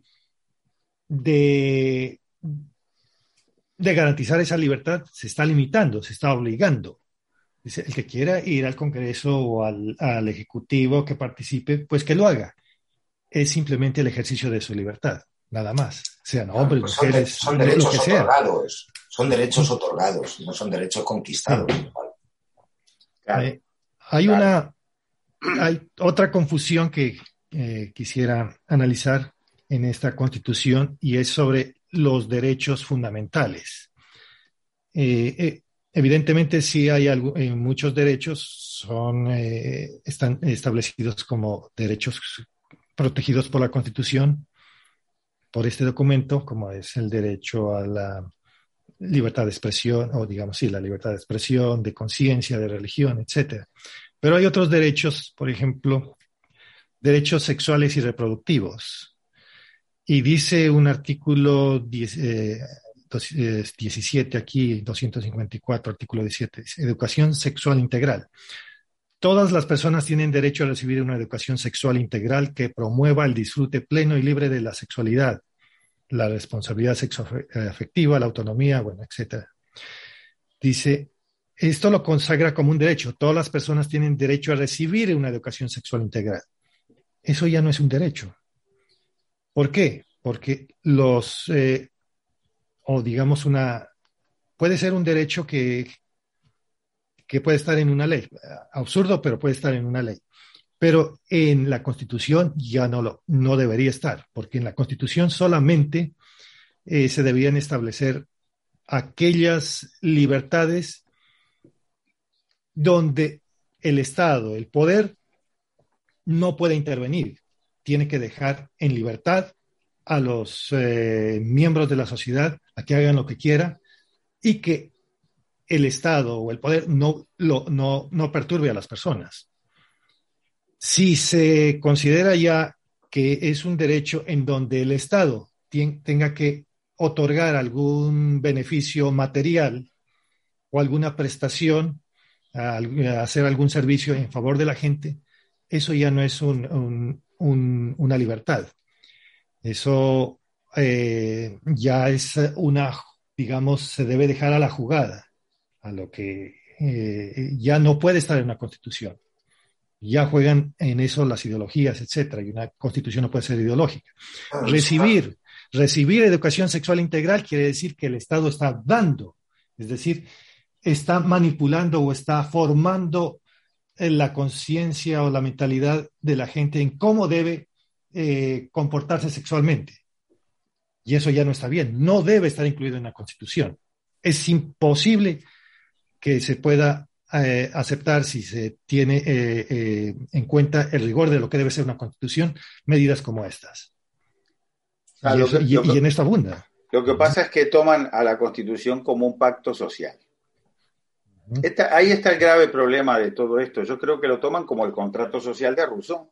de, de garantizar esa libertad, se está limitando, se está obligando. El que quiera ir al Congreso o al, al Ejecutivo que participe, pues que lo haga. Es simplemente el ejercicio de su libertad, nada más. Sean hombres, pues mujeres, son, de, son derechos lo que sea. otorgados, son derechos otorgados, no son derechos conquistados. Sí. Claro. Eh, hay claro. una, hay otra confusión que eh, quisiera analizar en esta Constitución y es sobre los derechos fundamentales. Eh, eh, Evidentemente, sí hay algo, eh, muchos derechos son, eh, están establecidos como derechos protegidos por la Constitución, por este documento, como es el derecho a la, libertad de expresión, o digamos, sí, la libertad de expresión, de conciencia, de religión, etcétera. Pero hay otros derechos, por ejemplo, derechos sexuales y reproductivos. Y dice un artículo diez, eh, diecisiete aquí, doscientos cincuenta y cuatro, artículo diecisiete, dice, educación sexual integral. Todas las personas tienen derecho a recibir una educación sexual integral que promueva el disfrute pleno y libre de la sexualidad, la responsabilidad sexoafectiva, la autonomía, bueno, etcétera. Dice, esto lo consagra como un derecho. Todas las personas tienen derecho a recibir una educación sexual integral. Eso ya no es un derecho. ¿Por qué? Porque los, eh, o digamos una, puede ser un derecho que, que puede estar en una ley. Absurdo, pero puede estar en una ley. Pero en la Constitución ya no, lo, no debería estar, porque en la Constitución solamente eh, se debían establecer aquellas libertades donde el Estado, el poder, no puede intervenir. Tiene que dejar en libertad a los eh, miembros de la sociedad a que hagan lo que quieran y que el Estado o el poder no, lo, no, no perturbe a las personas. Si se considera ya que es un derecho en donde el Estado tien, tenga que otorgar algún beneficio material o alguna prestación, a, a hacer algún servicio en favor de la gente, eso ya no es un, un, un, una libertad. Eso eh, ya es una, digamos, se debe dejar a la jugada, a lo que eh, ya no puede estar en una constitución. Ya juegan en eso las ideologías, etcétera, y una constitución no puede ser ideológica. Recibir, recibir educación sexual integral quiere decir que el Estado está dando, es decir, está manipulando o está formando la conciencia o la mentalidad de la gente en cómo debe eh, comportarse sexualmente. Y eso ya no está bien, no debe estar incluido en la Constitución. Es imposible que se pueda eh, aceptar, si se tiene eh, eh, en cuenta el rigor de lo que debe ser una Constitución, medidas como estas. Ah, y, eso, que, y, y en esto abunda. Lo que pasa es que toman a la Constitución como un pacto social. Esta, ahí está el grave problema de todo esto. Yo creo que lo toman como el contrato social de Rousseau.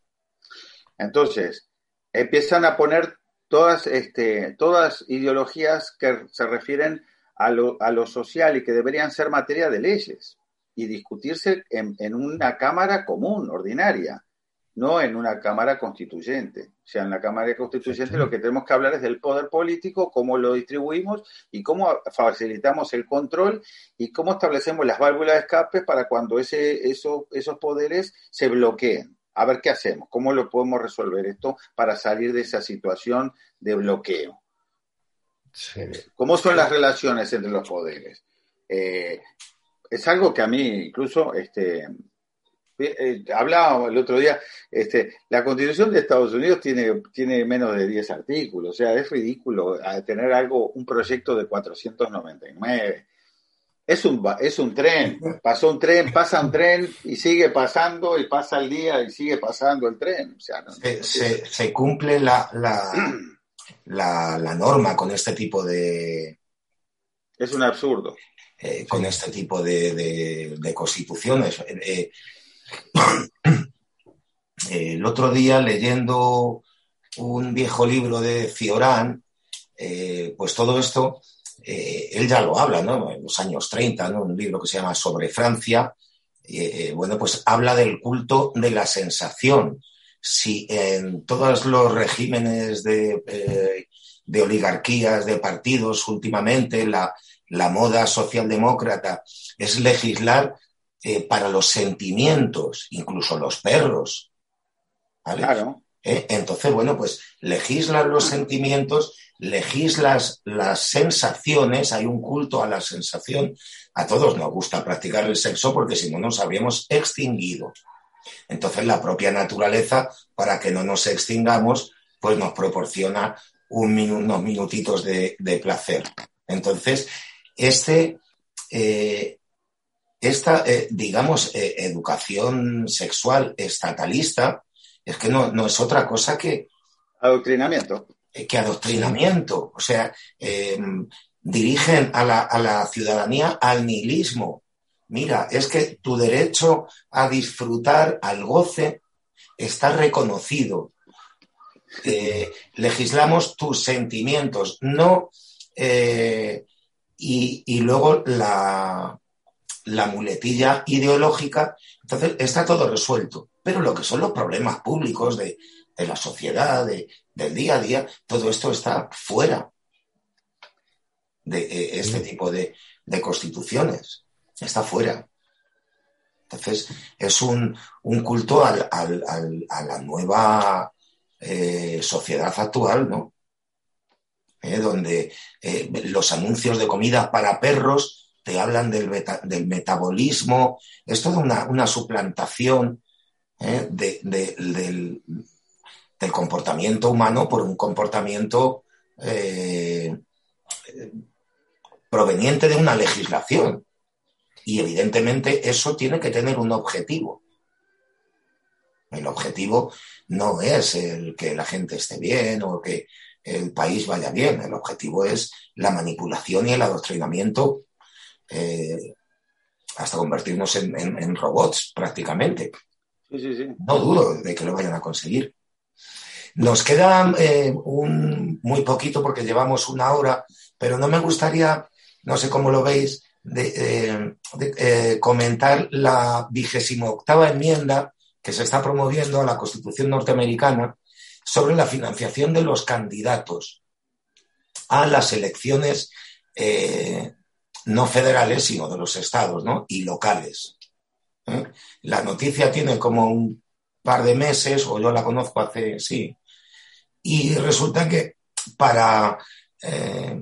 Entonces, empiezan a poner todas, este, todas ideologías que se refieren a lo, a lo social y que deberían ser materia de leyes y discutirse en, en una cámara común, ordinaria, no en una cámara constituyente. O sea, en la cámara constituyente sí, sí. Lo que tenemos que hablar es del poder político, cómo lo distribuimos y cómo facilitamos el control y cómo establecemos las válvulas de escape para cuando ese, eso, esos poderes se bloqueen. A ver qué hacemos, cómo lo podemos resolver esto para salir de esa situación de bloqueo. Sí. ¿Cómo son las relaciones entre los poderes? Eh, es algo que a mí incluso... este Eh, hablaba el otro día, este, la Constitución de Estados Unidos tiene, tiene menos de diez artículos, o sea, es ridículo tener algo, un proyecto de cuatrocientos noventa y nueve. Es un, es un tren, pasó un tren, pasa un tren y sigue pasando y pasa el día y sigue pasando el tren. O sea, no, se, se, se cumple la, la, la, la norma con este tipo de... Es un absurdo. Eh, con sí. este tipo de, de, de constituciones. Eh, El otro día, leyendo un viejo libro de Cioran, eh, pues todo esto, eh, él ya lo habla, ¿no? En los años treinta, ¿no? Un libro que se llama Sobre Francia, eh, bueno, pues habla del culto de la sensación. Si en todos los regímenes de, eh, de oligarquías, de partidos, últimamente la, la moda socialdemócrata es legislar Eh, para los sentimientos, incluso los perros, ¿vale? Claro. ¿Eh? Entonces, bueno, pues legislan los sentimientos, legislas las sensaciones, hay un culto a la sensación. A todos nos gusta practicar el sexo porque si no nos habríamos extinguido. Entonces, la propia naturaleza, para que no nos extingamos, pues nos proporciona un minu- unos minutitos de, de placer. Entonces, este... Eh, Esta, eh, digamos, eh, educación sexual estatalista es que no, no es otra cosa que... Adoctrinamiento. Eh, que adoctrinamiento. O sea, eh, dirigen a la, a la ciudadanía al nihilismo. Mira, es que tu derecho a disfrutar, al goce, está reconocido. Eh, legislamos tus sentimientos, no... Eh, y, y luego la, la muletilla ideológica. Entonces está todo resuelto. Pero lo que son los problemas públicos de, de la sociedad, de, del día a día, todo esto está fuera de eh, este tipo de, de constituciones. Está fuera. Entonces es un, un culto al, al, al, a la nueva eh, sociedad actual, ¿no? Eh, donde eh, los anuncios de comida para perros te hablan del, beta, del metabolismo. Es toda una, una suplantación eh, de, de, del, del comportamiento humano por un comportamiento eh, proveniente de una legislación. Y evidentemente eso tiene que tener un objetivo. El objetivo no es el que la gente esté bien o que el país vaya bien. El objetivo es la manipulación y el adoctrinamiento eh, hasta convertirnos en, en, en robots prácticamente. Sí, sí, sí. No dudo de que lo vayan a conseguir. Nos queda eh, un, muy poquito porque llevamos una hora, pero no me gustaría, no sé cómo lo veis, de, eh, de eh, comentar la vigésimo octava enmienda que se está promoviendo a la Constitución norteamericana sobre la financiación de los candidatos a las elecciones eh, no federales, sino de los estados, ¿no? Y locales. ¿Eh? La noticia tiene como un par de meses, o yo la conozco hace, sí, y resulta que para eh,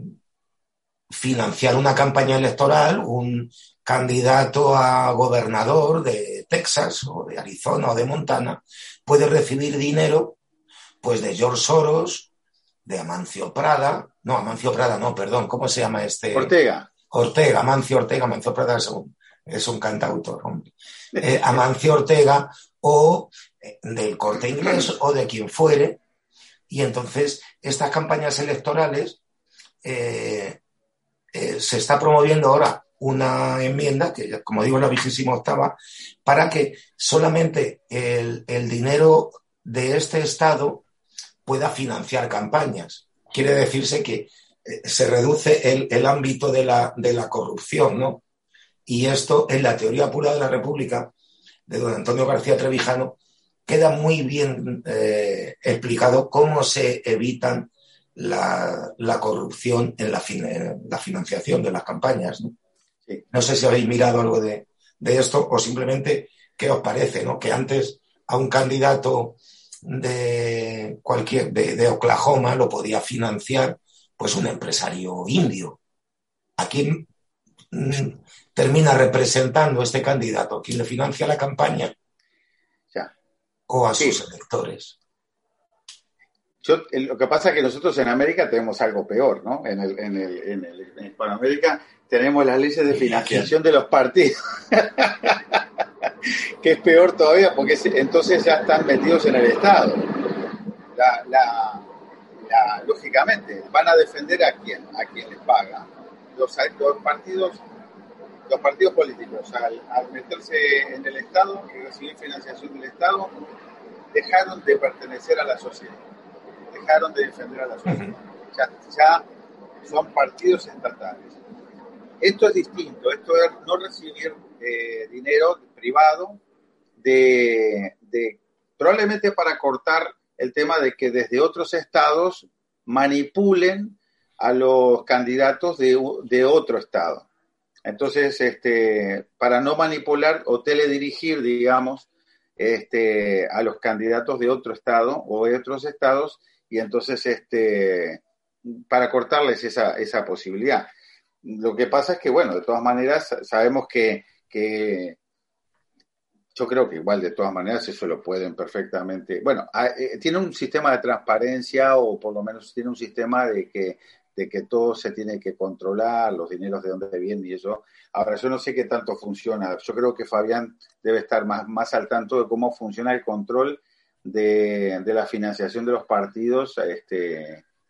financiar una campaña electoral, un candidato a gobernador de Texas o de Arizona o de Montana puede recibir dinero pues de George Soros, de Amancio Prada, no, Amancio Prada no, perdón, ¿cómo se llama este? Ortega. Ortega, Amancio Ortega, Amancio Prada es un, es un cantautor, hombre. Eh, Amancio Ortega o eh, del Corte Inglés o de quien fuere, y entonces estas campañas electorales eh, eh, se está promoviendo ahora una enmienda, que como digo es la vigésima octava, para que solamente el, el dinero de este Estado pueda financiar campañas. Quiere decirse que eh, se reduce el, el ámbito de la, de la corrupción, ¿no? Y esto, en la teoría pura de la República, de don Antonio García Trevijano, queda muy bien eh, explicado cómo se evitan la, la corrupción en la, fin, en la financiación de las campañas, ¿no? Sí. No sé si habéis mirado algo de, de esto o simplemente qué os parece, ¿no? Que antes a un candidato de cualquier de, de Oklahoma lo podía financiar pues un empresario indio. ¿A quién mm, termina representando este candidato? ¿Quién le financia la campaña? Ya. ¿O a sí. sus electores? Yo, lo que pasa es que nosotros en América tenemos algo peor, ¿no? En el, en el, en el, en Hispanoamérica tenemos las leyes de financiación de los partidos. Que es peor todavía porque entonces ya están metidos en el Estado. La, la, la, lógicamente, van a defender a quién, a quién les paga. Los, los partidos, los partidos políticos, al, al meterse en el Estado y recibir financiación del Estado, dejaron de pertenecer a la sociedad, dejaron de defender a la sociedad. Ya, ya son partidos estatales. Esto es distinto, esto es no recibir eh, dinero privado de, de probablemente para cortar el tema de que desde otros estados manipulen a los candidatos de, de otro estado. Entonces, este, para no manipular o teledirigir, digamos, este, a los candidatos de otro estado o de otros estados, y entonces este, para cortarles esa, esa posibilidad. Lo que pasa es que, bueno, de todas maneras sabemos que, que yo creo que igual de todas maneras eso lo pueden perfectamente, bueno, eh, tiene un sistema de transparencia o por lo menos tiene un sistema de que, de que todo se tiene que controlar, los dineros de dónde vienen y eso. Ahora, yo no sé qué tanto funciona, yo creo que Fabián debe estar más, más al tanto de cómo funciona el control de, de la financiación de los partidos este,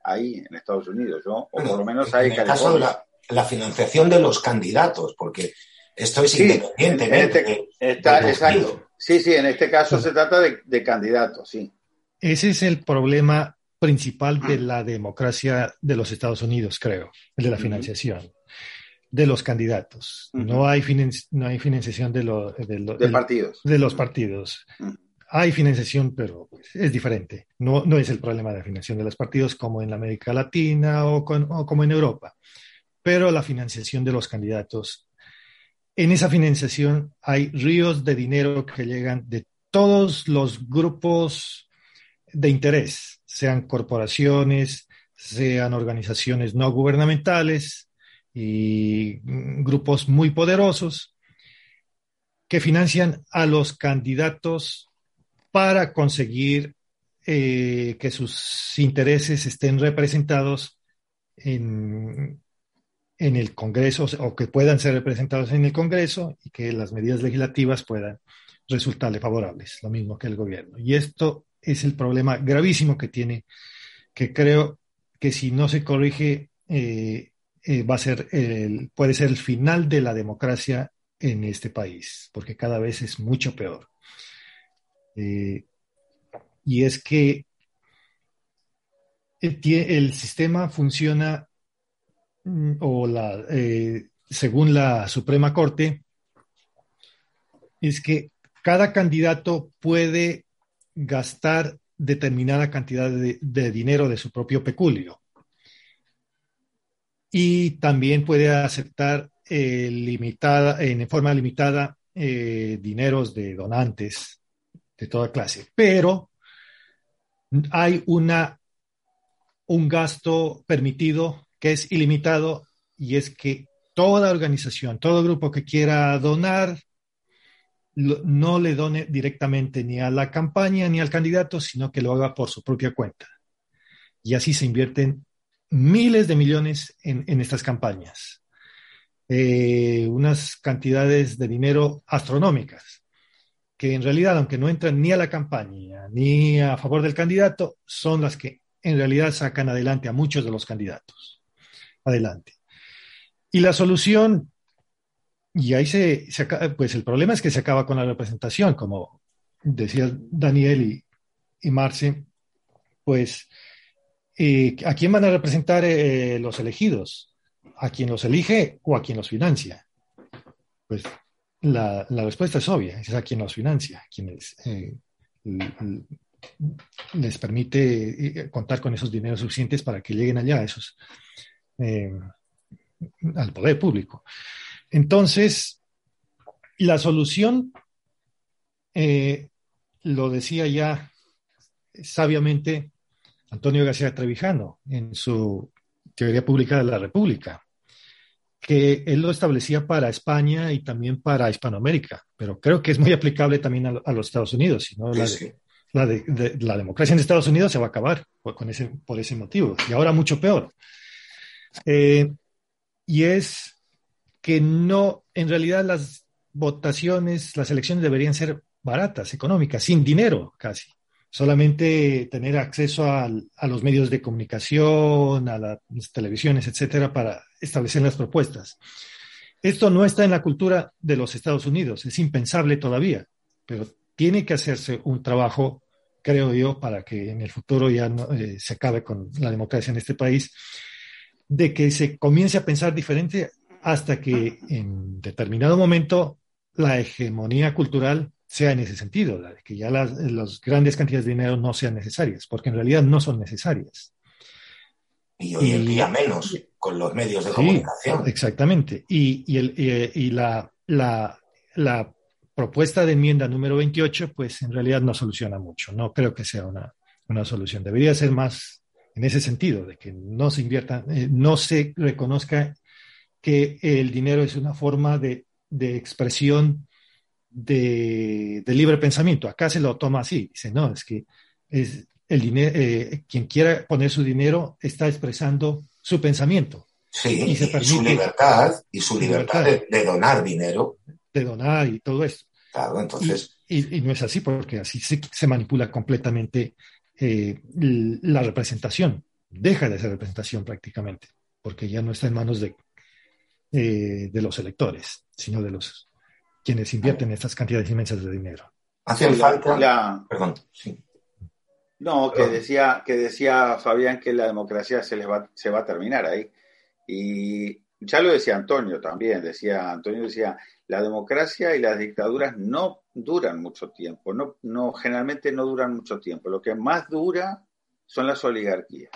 ahí en Estados Unidos, ¿no? O bueno, por lo menos en hay el California. caso de la, la financiación de los candidatos, porque esto es Sí, independientemente en este, de, está, del exacto. partido. Sí, sí, en este caso Claro. se trata de, de candidatos, sí. Ese es el problema principal de la democracia de los Estados Unidos, creo, el de la financiación de los candidatos. Uh-huh. No hay finan- no hay financiación de, lo, de, lo, De de, partidos. de los partidos. Uh-huh. Hay financiación, pero es diferente. No, no es el problema de la financiación de los partidos como en América Latina o, con, o como en Europa, pero la financiación de los candidatos. En esa financiación hay ríos de dinero que llegan de todos los grupos de interés, sean corporaciones, sean organizaciones no gubernamentales y grupos muy poderosos que financian a los candidatos para conseguir eh, que sus intereses estén representados en, en el Congreso o que puedan ser representados en el Congreso y que las medidas legislativas puedan resultarle favorables, lo mismo que el gobierno. Y esto es el problema gravísimo que tiene, que creo que si no se corrige eh, eh, va a ser el, puede ser el final de la democracia en este país, porque cada vez es mucho peor. Eh, y es que el, el sistema funciona o la, eh, según la Suprema Corte, es que cada candidato puede gastar determinada cantidad de, de dinero de su propio peculio y también puede aceptar eh, limitada, en forma limitada eh, dineros de donantes de toda clase, pero hay una, un gasto permitido que es ilimitado y es que toda organización, todo grupo que quiera donar no le done directamente ni a la campaña ni al candidato, sino que lo haga por su propia cuenta. Y así se invierten miles de millones en, en estas campañas. Eh, unas cantidades de dinero astronómicas, que en realidad, aunque no entran ni a la campaña ni a favor del candidato, son las que en realidad sacan adelante a muchos de los candidatos. Adelante. Y la solución... Y ahí se, se acaba, pues el problema es que se acaba con la representación, como decía Daniel y, y Marce, pues eh, ¿a quién van a representar eh, los elegidos? ¿A quien los elige o a quien los financia? Pues la, la respuesta es obvia, es a quien los financia, a quienes eh, les permite contar con esos dineros suficientes para que lleguen allá, esos, eh, al poder público. Entonces, la solución, eh, lo decía ya sabiamente Antonio García Trevijano en su Teoría Pública de la República, que él lo establecía para España y también para Hispanoamérica, pero creo que es muy aplicable también a, a los Estados Unidos, si no, la, Sí, sí. la, de, de, la democracia en Estados Unidos se va a acabar por, con ese, por ese motivo, y ahora mucho peor. Eh, y es que no, en realidad las votaciones, las elecciones deberían ser baratas, económicas, sin dinero casi. Solamente tener acceso a, a los medios de comunicación, a las televisiones, etcétera, para establecer las propuestas. Esto no está en la cultura de los Estados Unidos, es impensable todavía, pero tiene que hacerse un trabajo, creo yo, para que en el futuro ya no, eh, se acabe con la democracia en este país, de que se comience a pensar diferente hasta que en determinado momento la hegemonía cultural sea en ese sentido, que ya las, las grandes cantidades de dinero no sean necesarias, porque en realidad no son necesarias. Y hoy en día menos, con los medios de sí, comunicación. Exactamente. Y, y, el, y, y la, la, la propuesta de enmienda número veintiocho, pues en realidad no soluciona mucho. No creo que sea una, una solución. Debería ser más en ese sentido, de que no se invierta, eh, no se reconozca que el dinero es una forma de, de expresión de, de libre pensamiento. Acá se lo toma así, dice, no, es que es el dinero, eh, quien quiera poner su dinero está expresando su pensamiento. Sí, y, se y permite, su libertad, y su libertad, libertad de, de donar dinero. De donar y todo esto. Claro, entonces... Y, y, y no es así, porque así se, se manipula completamente eh, la representación deja de ser representación prácticamente, porque ya no está en manos de, eh, de los electores, sino de los quienes invierten estas cantidades inmensas de dinero. Hacen Sí, falta... la... Perdón, sí. No, que decía, que decía Fabián que la democracia se les va, se va a terminar ahí. Y ya lo decía Antonio también, decía Antonio decía, la democracia y las dictaduras no duran mucho tiempo, no, no, generalmente no duran mucho tiempo. Lo que más dura son las oligarquías.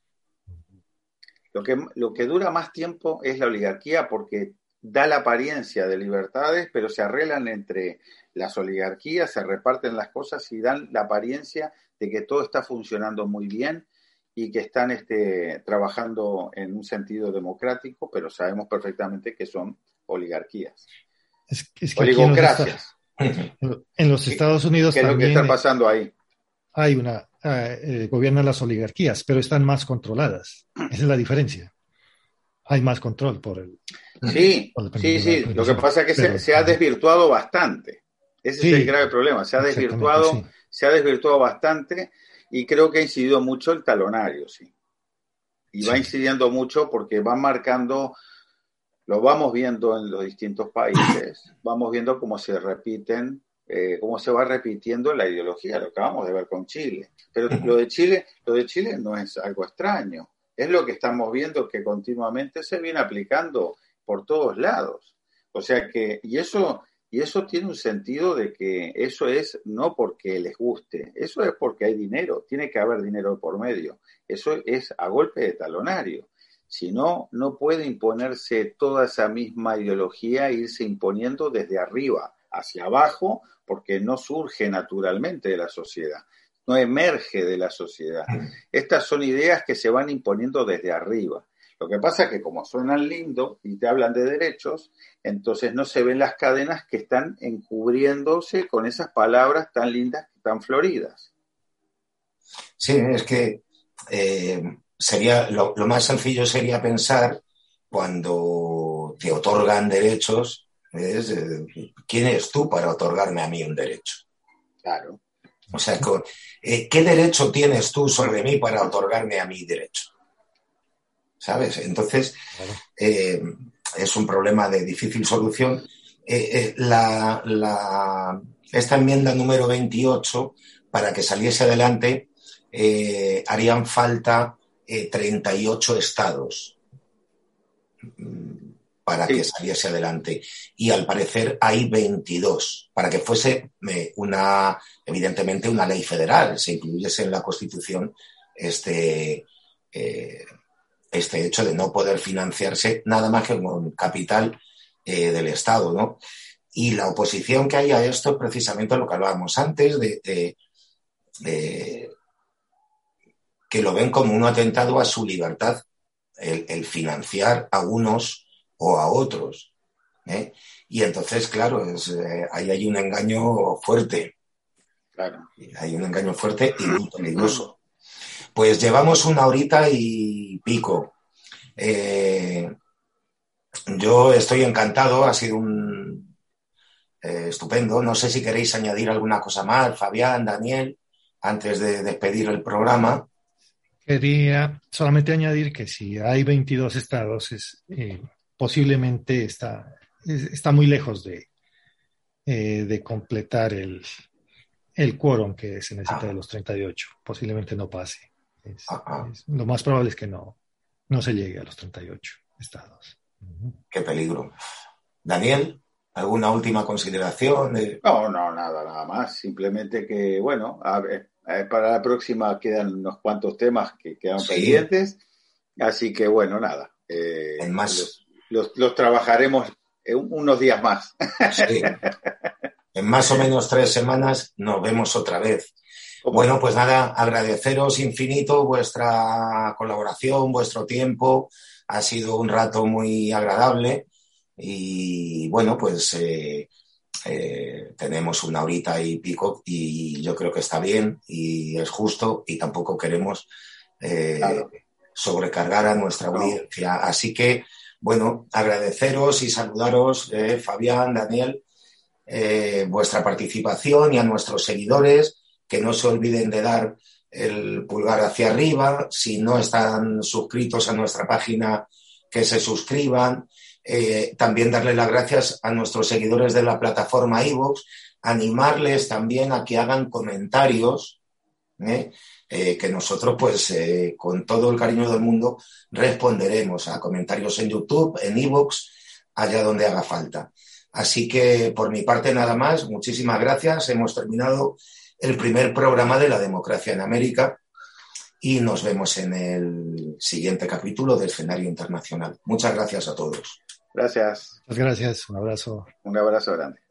Lo que, lo que dura más tiempo es la oligarquía porque da la apariencia de libertades, pero se arreglan entre las oligarquías, se reparten las cosas y dan la apariencia de que todo está funcionando muy bien y que están este, trabajando en un sentido democrático, pero sabemos perfectamente que son oligarquías. Es, es que oligocracias. En los, en los Estados Unidos ¿Qué es lo que está pasando ahí? Hay una, eh, gobiernan las oligarquías, pero están más controladas. Esa es la diferencia. Hay más control por el... Sí, por el sí, sí. Lo que pasa es que pero, se, se ha desvirtuado bastante. Ese sí, es el grave problema. Se ha desvirtuado, sí. se ha desvirtuado bastante y creo que ha incidido mucho el talonario, sí. Y sí. va incidiendo mucho porque va marcando, lo vamos viendo en los distintos países, vamos viendo cómo se repiten, eh, cómo se va repitiendo la ideología, lo que acabamos de ver con Chile. Pero lo de Chile, lo de Chile no es algo extraño. Es lo que estamos viendo que continuamente se viene aplicando por todos lados. O sea que, y eso, y eso tiene un sentido de que eso es no porque les guste, eso es porque hay dinero, tiene que haber dinero por medio. Eso es a golpe de talonario. Si no, no puede imponerse toda esa misma ideología e irse imponiendo desde arriba hacia abajo, porque no surge naturalmente de la sociedad. No emerge de la sociedad. Estas son ideas que se van imponiendo desde arriba. Lo que pasa es que como suenan lindo y te hablan de derechos, entonces no se ven las cadenas que están encubriéndose con esas palabras tan lindas, tan floridas. Sí, es que eh, sería lo, lo más sencillo sería pensar cuando te otorgan derechos, es, eh, ¿quién eres tú para otorgarme a mí un derecho? Claro. O sea, ¿qué derecho tienes tú sobre mí para otorgarme a mi derecho? ¿Sabes? Entonces, eh, es un problema de difícil solución. Eh, eh, la, la, esta enmienda número veintiocho, para que saliese adelante, eh, harían falta eh, treinta y ocho estados para sí. que saliese adelante. Y al parecer hay veintidós, para que fuese eh, una, evidentemente, una ley federal, se incluyese en la Constitución este, eh, este hecho de no poder financiarse nada más que con capital eh, del Estado, ¿no? Y la oposición que hay a esto es precisamente lo que hablábamos antes, de, de, de que lo ven como un atentado a su libertad, el, el financiar a unos o a otros, ¿eh? Y entonces, claro, es, eh, ahí hay un engaño fuerte. Claro. Hay un engaño fuerte y muy peligroso. Pues llevamos una horita y pico. Eh, yo estoy encantado, ha sido un eh, estupendo. No sé si queréis añadir alguna cosa más, Fabián, Daniel, antes de despedir el programa. Quería solamente añadir que si hay veintidós estados, es, eh, posiblemente está, está muy lejos de, eh, de completar el, el quórum que se necesita ah. de los treinta y ocho. Posiblemente no pase. Es, es, lo más probable es que no, no se llegue a los treinta y ocho estados. Uh-huh. Qué peligro. Daniel, ¿alguna última consideración? De... No, no, nada, nada más. Simplemente que, bueno, a ver, para la próxima quedan unos cuantos temas que quedan sí. pendientes. Así que, bueno, nada. Eh, en más... los, los, los trabajaremos unos días más. Sí. En más o menos tres semanas nos vemos otra vez. Bueno, pues nada, agradeceros infinito vuestra colaboración, vuestro tiempo. Ha sido un rato muy agradable y bueno, pues eh, eh, tenemos una horita y pico y yo creo que está bien y es justo y tampoco queremos eh, claro. sobrecargar a nuestra audiencia. No. Así que, bueno, agradeceros y saludaros, eh, Fabián, Daniel, eh, vuestra participación y a nuestros seguidores. Que no se olviden de dar el pulgar hacia arriba. Si no están suscritos a nuestra página, que se suscriban. Eh, también darle las gracias a nuestros seguidores de la plataforma iVoox, animarles también a que hagan comentarios, ¿eh? Eh, que nosotros, pues, eh, con todo el cariño del mundo, responderemos a comentarios en YouTube, en iVoox, allá donde haga falta. Así que, por mi parte, nada más. Muchísimas gracias. Hemos terminado el primer programa de la democracia en América y nos vemos en el siguiente capítulo de Escenario Internacional. Muchas gracias a todos. Gracias. Muchas gracias. Un abrazo. Un abrazo grande.